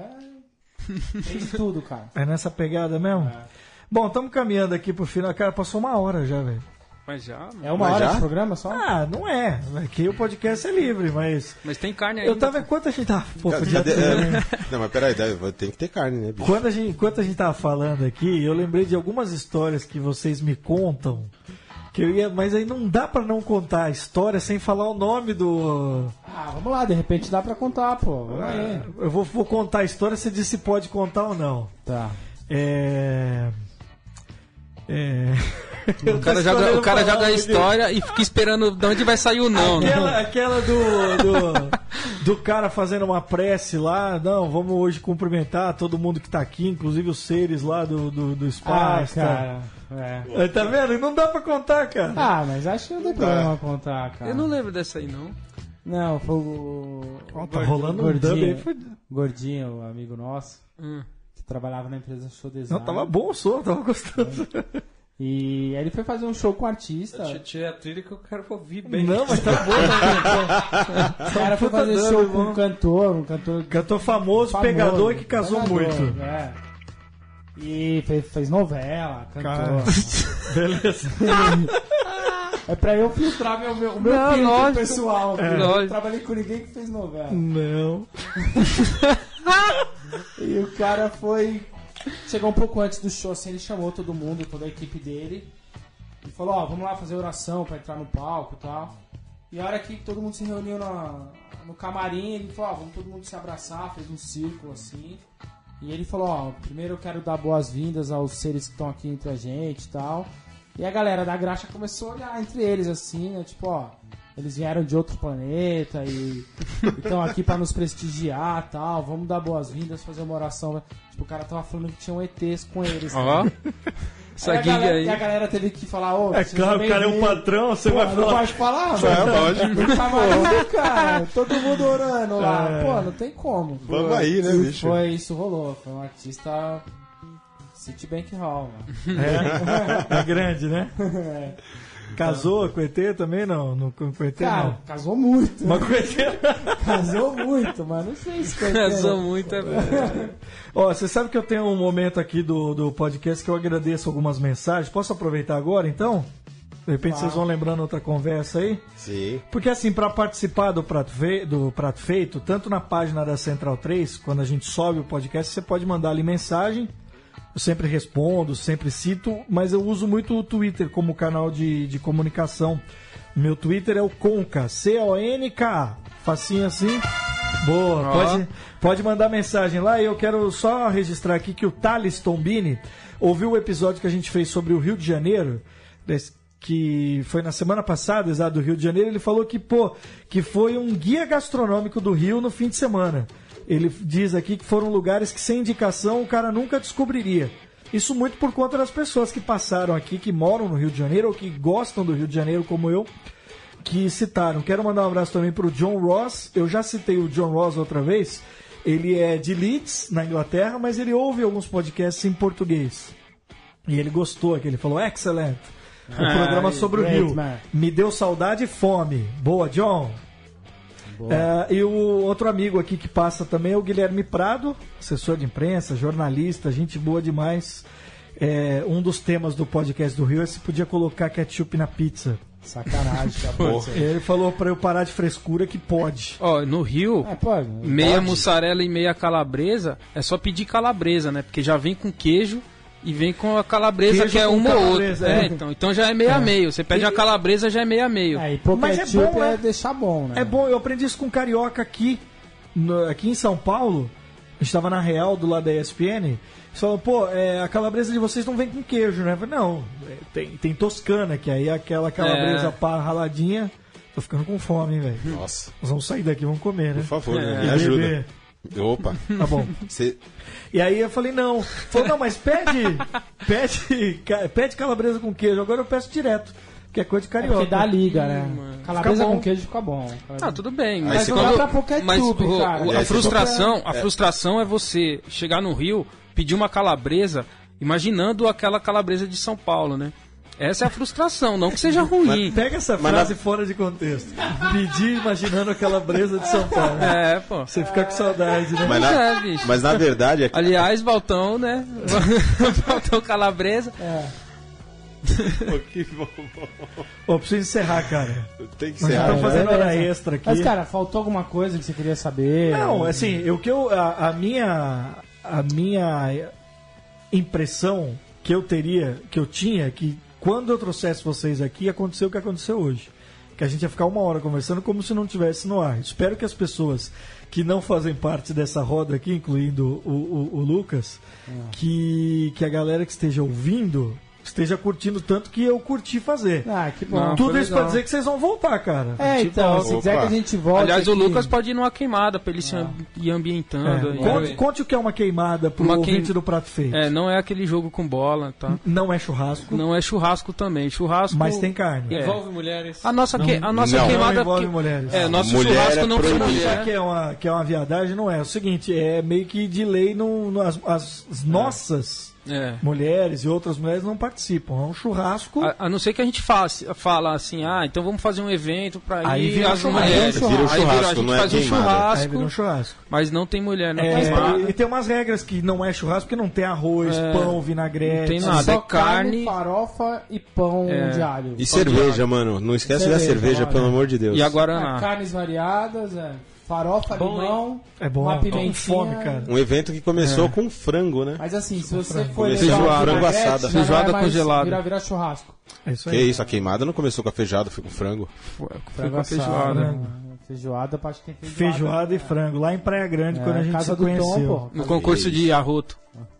é. Tem de tudo, cara. É nessa pegada mesmo? É. Bom, estamos caminhando aqui pro final. Cara, passou uma hora já, velho. Mas já, mano. É uma Mas hora já? de programa só? Ah, não é. Aqui o podcast é livre, mas. Mas tem carne ainda. Eu tava. Enquanto a gente tava. Pô, Cadê- podia ter- é, não, mas peraí, deve- tem que ter carne, né, bicho? Quando a gente, enquanto a gente tava falando aqui, eu lembrei de algumas histórias que vocês me contam. Que eu ia, mas aí não dá pra não contar a história sem falar o nome do. Ah, vamos lá, de repente dá pra contar, pô. Vamos aí. Eu vou, vou contar a história, você diz se pode contar ou não. Tá. É. É. O cara joga, o cara joga a história e fica esperando de onde vai sair o não, né? Aquela, aquela do, do, do cara fazendo uma prece lá, não, vamos hoje cumprimentar todo mundo que tá aqui, inclusive os seres lá do, do, do Ah, espaço. tá? cara. É. Aí, tá vendo? Não dá pra contar, cara. Ah, mas acho que não tem problema contar, cara. Eu não lembro dessa aí, não. Não, foi o. Ó, tá rolando um dub Gordinho, aí. Foi... Gordinho, amigo nosso, Hum. que trabalhava na empresa Show Design. Não, tava bom o som, tava gostando. E aí ele foi fazer um show com o artista. Eu tirei a trilha que eu quero ouvir bem. Não, mas tá bom, né? O cara foi fazer Puta show dub, com um bom. cantor, um cantor Cantor famoso, famoso, pegador e que casou pegador, muito. É. E fez, fez novela, Cara, cantor. beleza. É pra eu filtrar meu, meu, o meu Não, filtro lógico. pessoal. É. Eu Lógico. não trabalhei com ninguém que fez novela. Não. E o cara foi. Chegou um pouco antes do show, assim, ele chamou todo mundo, toda a equipe dele. E falou, ó, vamos lá fazer oração pra entrar no palco e tal. E a hora que todo mundo se reuniu na, no camarim, ele falou, ó, vamos todo mundo se abraçar, fez um círculo assim. E ele falou, ó, primeiro eu quero dar boas-vindas aos seres que estão aqui entre a gente e tal. E a galera da graxa começou a olhar entre eles assim, né? Tipo, ó, eles vieram de outro planeta e estão aqui pra nos prestigiar e tal. Vamos dar boas-vindas, fazer uma oração. Tipo, o cara tava falando que tinham E Tês com eles. Ó. Né? Essa Aí a giga galera, aí. E a galera teve que falar, ô, É vocês claro, o também cara é um veem. patrão, você Pô, vai não falar. pode falar, É, mano. lógico. No camarim, cara, todo mundo orando lá. É. Pô, não tem como. Vamos aí, né, E bicho? Foi, isso rolou. Foi um artista Citibank Hall, mano. É, é grande, né? Casou com o E T também? Não, no, com o E T Cara, não. casou muito. Mas com o E T... Casou muito, mano. Não sei se foi. Casou muito, é verdade. Ó, você sabe que eu tenho um momento aqui do, do podcast que eu agradeço algumas mensagens. Posso aproveitar agora, então? De repente Claro. vocês vão lembrando outra conversa aí. Sim. Porque assim, para participar do Prato, Fe... do Prato Feito, tanto na página da Central três, quando a gente sobe o podcast, você pode mandar ali mensagem. Eu sempre respondo, sempre cito, mas eu uso muito o Twitter como canal de, de comunicação. Meu Twitter é o Conca, C O N K. Facinho assim. Boa, Ó. pode, pode mandar mensagem lá. E eu quero só registrar aqui que o Thales Tombini ouviu o episódio que a gente fez sobre o Rio de Janeiro, desse- que foi na semana passada, exato, do Rio de Janeiro. Ele falou que, pô, que foi um guia gastronômico do Rio no fim de semana. Ele diz aqui que foram lugares que sem indicação o cara nunca descobriria. Isso muito por conta das pessoas que passaram aqui, que moram no Rio de Janeiro ou que gostam do Rio de Janeiro, como eu, que citaram. Quero mandar um abraço também pro John Ross. Eu já citei o John Ross outra vez. Ele é de Leeds, na Inglaterra, mas ele ouve alguns podcasts em português. E ele gostou aqui, ele falou, excellent. O programa sobre o great, Rio. man. Me deu saudade e fome. Boa, John. É, e o outro amigo aqui que passa também é o Guilherme Prado, assessor de imprensa, jornalista, gente boa demais. É, um dos temas do podcast do Rio é se podia colocar ketchup na pizza. Sacanagem, Porra. Ele falou pra eu parar de frescura que pode. Ó, no Rio, É, pô, meia pode. mussarela e meia calabresa, é só pedir calabresa, né? Porque já vem com queijo e vem com a calabresa, Queijo que é com uma ou outra. calabresa, É, é. então, então já é meio a meio. Você pede a calabresa, já é meio a meio. É, e pôr Mas é ketchup bom, é, né? deixar bom, né? É bom, eu aprendi isso com carioca aqui, no- aqui em São Paulo. A gente tava na Real, do lado da E S P N. Eles falaram, pô, é, a calabresa de vocês não vem com queijo, né? Eu falei, não, é, tem, tem Toscana, que aí é aquela calabresa É. pá, raladinha. Tô ficando com fome, hein, velho. Nossa, Nós vamos sair daqui, vamos comer, né? por favor, É. me E ajuda. beber. Opa. Tá bom. Você... E aí eu falei, não. Falou, não, mas pede, pede, ca- pede calabresa com queijo. Agora eu peço direto, que é coisa de É carioca. porque dá liga, né? Calabresa Fica bom. com queijo fica bom. Ah, tudo bem. Aí Mas, você não quando- dá pra pôr ketchup, mas o- cara. o- É, a você frustração, a frustração é você chegar no Rio, pedir uma calabresa, imaginando aquela calabresa de São Paulo, né? Essa é a frustração, não que seja ruim. Pega essa Mas frase na- fora de contexto. Pedir imaginando aquela bresa de São Paulo. É, pô. Você fica com saudade, né? Mas, Pois na... é, bicho. Mas na verdade é que... Aliás, Valtão, né? Valtão Calabresa. É. que bom. Ô, preciso encerrar, cara. Tem que Nós ser. já estamos Ah, fazendo beleza. hora extra aqui. Mas, cara, faltou alguma coisa que você queria saber? Não, assim, o que eu, a, a minha a minha impressão que eu teria, que eu tinha, que quando eu trouxesse vocês aqui, aconteceu o que aconteceu hoje. Que a gente ia ficar uma hora conversando como se não tivesse no ar. Espero que as pessoas que não fazem parte dessa roda aqui, incluindo o, o, o Lucas, que, que a galera que esteja ouvindo esteja curtindo tanto que eu curti fazer. Ah, que bom. Não, Tudo foi isso legal. pra dizer que vocês vão voltar, cara. É, então, se quiser que a gente volte. Aliás, o aqui- Lucas pode ir numa queimada pra ele se amb- ir ambientando. É, aí. conte, conte o que é uma queimada pro Uma ouvinte queim- do Prato Feito. É, não é aquele jogo com bola, tá? Não é churrasco, Não é churrasco também. Churrasco. mas tem carne. É. Envolve mulheres. A nossa, que, a nossa não. queimada. Não envolve porque- mulheres. É, nosso Mulher churrasco é não tem proibido. Já mulher. que é uma, que é uma viadagem, não é. É o seguinte, é meio que de lei, no, no- as, as nossas É. mulheres e outras mulheres não participam. É um churrasco. A, a não ser que a gente faça, fala assim, ah, então vamos fazer um evento pra Aí ir vira as churrasco. mulheres. Vira um Aí vira, a churrasco, gente não é faz um queimada. Aí churrasco, vira um churrasco. mas não tem mulher na É, queimada. e tem umas regras que não é churrasco, porque não tem arroz, É, pão, vinagrete. não tem nada. Só é carne, farofa e pão É. de alho. E cerveja, mano. Não esquece da Cerveja, cerveja, olha. pelo amor de Deus. E a Ah, Guaraná. carnes variadas, é. Farofa, Bom, limão, É bom, uma tô com pimentinha. fome, cara. Um evento que começou com frango, né? Mas assim, se você for Começou levar com uma frango vinagrete, assada. já não Feijoada é mais- congelada. Vira, vira churrasco. É isso Que aí. isso, a queimada não começou com a feijoada, foi com frango. Foi Frango com a assado, feijoada. né? Feijoada, acho que tem feijoada. Feijoada e frango, lá em Praia Grande, É, quando a gente casa se do Tom, conheceu. porra. No concurso de arroto.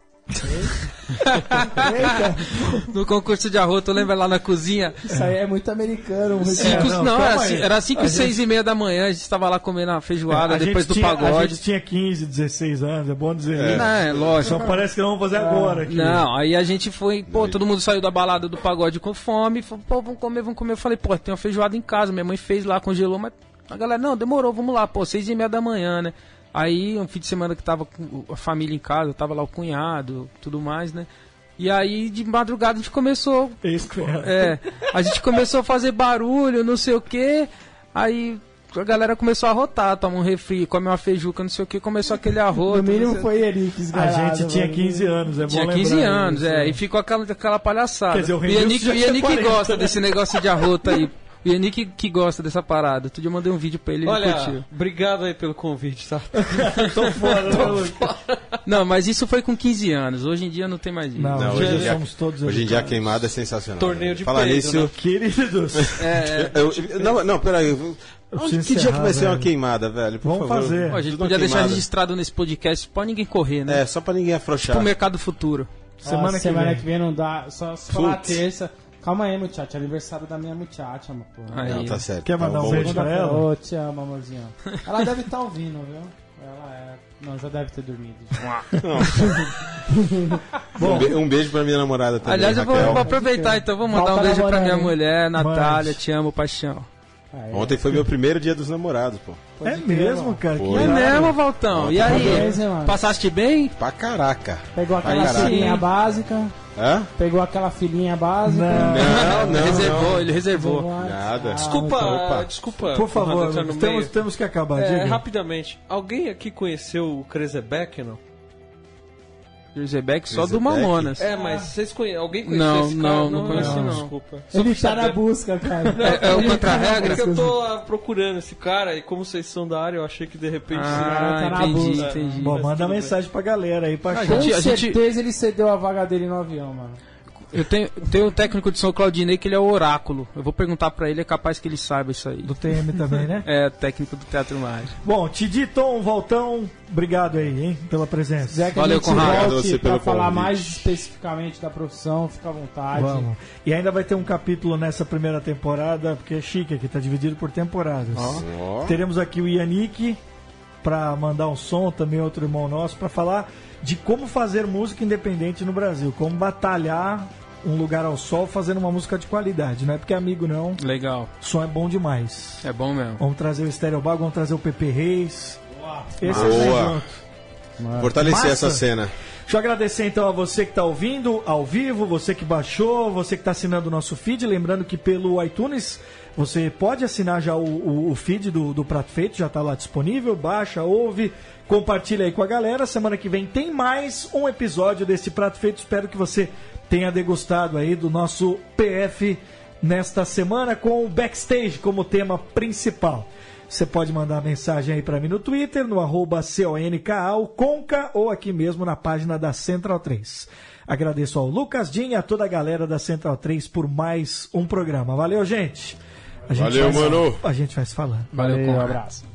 Eita! No concurso de arroto, lembra lá na cozinha? Isso aí é muito americano. muito- Cinco, não, não, calma era, aí. ci- era cinco A e seis e meia da manhã, a gente tava lá comendo a feijoada A depois gente do tinha- A pagode. gente tinha quinze, dezesseis anos, é bom dizer isso. Não, é lógico. Só parece que não vamos fazer agora aqui. Não, aí a gente foi, pô, todo mundo saiu da balada do pagode com fome, falou, pô, vamos comer, vamos comer. Eu falei, pô, tem uma feijoada em casa, minha mãe fez lá, congelou, mas a galera, não, demorou, vamos lá, pô, seis e meia da manhã, né? Aí, um fim de semana que tava com a família em casa, tava lá o cunhado, tudo mais, né? E aí, de madrugada, a gente começou, É isso que é. é, a gente começou a fazer barulho, não sei o quê, aí a galera começou a rotar, toma um refri, come uma feijuca, não sei o quê, começou aquele arroz. No mínimo não sei- foi ele que A esgalhado, gente tinha mano. quinze anos, é bom Tinha lembrar quinze anos, isso, é, e ficou aquela, aquela palhaçada. Quer dizer, o o Renilson Yannick, já o tinha Yannick quarenta, gosta né? desse negócio de arroto aí. O Yannick que gosta dessa parada. Outro dia eu mandei um vídeo pra ele e ele curtiu. Olha, obrigado aí pelo convite, tá? Tô fora, né, Lucas? Não, mas isso foi com quinze anos. Hoje em dia não tem mais isso. Não, Não, hoje hoje em dia- somos todos Hoje em dia a educados. queimada é sensacional. Torneio de Falar peido, nisso. né? Queridos, É, Eu- eu- não, não, peraí. eu- preciso Que dia que vai encerrar, ser uma velho. queimada, velho? Por Vamos favor. fazer. ó, a gente Tudo uma podia deixar queimada. registrado nesse podcast pra ninguém correr, né? É, só pra ninguém afrouxar. Pro mercado futuro. semana, Ó, que, semana vem. que vem não dá. Só se falar Putz. terça. Calma aí, muchacha. Aniversário da minha muchacha, mano. Porra. Aí. Não, tá certo. Quer mandar Tá um bom. beijo pra ela? Ô, te amo, amorzinho. Ela deve estar ouvindo, viu? Ela é. Não, já deve ter dormido. Um, be- um beijo pra minha namorada também, Aliás, eu vou, Raquel. vou aproveitar então. Vou mandar Volta um beijo pra namorando, minha hein? mulher, Natália. Mande. Te amo, paixão. Ah, é. Ontem foi meu primeiro dia dos namorados, pô. Pode É crer, mesmo, mano. cara? Que Foi. É irado. mesmo, Valtão? E aí? Parabéns, hein, mano? Passaste bem? Pra caraca. Pegou aquela Ai, caralho. filhinha básica. Hã? Pegou aquela filhinha básica. Não. Não, não, reservou, não. ele reservou. Nada. Desculpa, Opa. desculpa. Por favor, Conrado, entrar no temos, meio. temos que acabar. É, diga. rapidamente. Alguém aqui conheceu o Krezebeck, não? Jerseyback só do Krezebeck? Mamonas. É, mas vocês conhecem? Alguém conheceu Não, esse não, cara? não conheci, não. Desculpa. Só Ele pra tá na saber. busca, cara. É, é o Ele tá contra-regra? na Porque eu busca. tô ah, procurando esse cara e como vocês são da área, eu achei que de repente... Ah, tá na entendi, busca. entendi. Bom, Mas manda tudo bem. mensagem pra galera aí, pra A achar. Com gente- a gente- certeza ele cedeu a vaga dele no avião, mano. Eu tenho, tenho um técnico de São Claudinei que ele é o oráculo. Eu vou perguntar pra ele, é capaz que ele saiba isso aí. Do T M também, né? É, técnico do Teatro Mágico. Bom, Tidi, Tom, Voltão, obrigado aí, hein, pela Se presença. quiser que Valeu, a gente Conrado. Obrigado a volte você pra pelo falar convite. mais especificamente da profissão, fica à vontade. Vamos. E ainda vai ter um capítulo nessa primeira temporada, porque é chique aqui, tá dividido por temporadas. Ó. Teremos aqui o Yannick pra mandar um som, também outro irmão nosso, pra falar de como fazer música independente no Brasil, como batalhar um lugar ao sol fazendo uma música de qualidade, não é porque é amigo não, Legal. o som é bom demais. É bom mesmo. Vamos trazer o Estéreo Bar, vamos trazer o Pepe Reis. Esse Boa. vem junto. Fortalecer Massa. essa cena. Deixa eu agradecer então a você que está ouvindo ao vivo, você que baixou, você que está assinando o nosso feed. Lembrando que pelo iTunes você pode assinar já o, o, o feed do, do Prato Feito, já está lá disponível. Baixa, ouve, compartilha aí com a galera. Semana que vem tem mais um episódio desse Prato Feito. Espero que você tenha degustado aí do nosso P F nesta semana com o Backstage como tema principal. Você pode mandar mensagem aí pra mim no Twitter, no arroba C O N K A, o Conca, ou aqui mesmo na página da Central três. Agradeço ao Lucas Din e a toda a galera da Central três por mais um programa. Valeu, gente! A gente Valeu, vai se- mano. A gente vai se falando. Valeu, Um Conrado. abraço.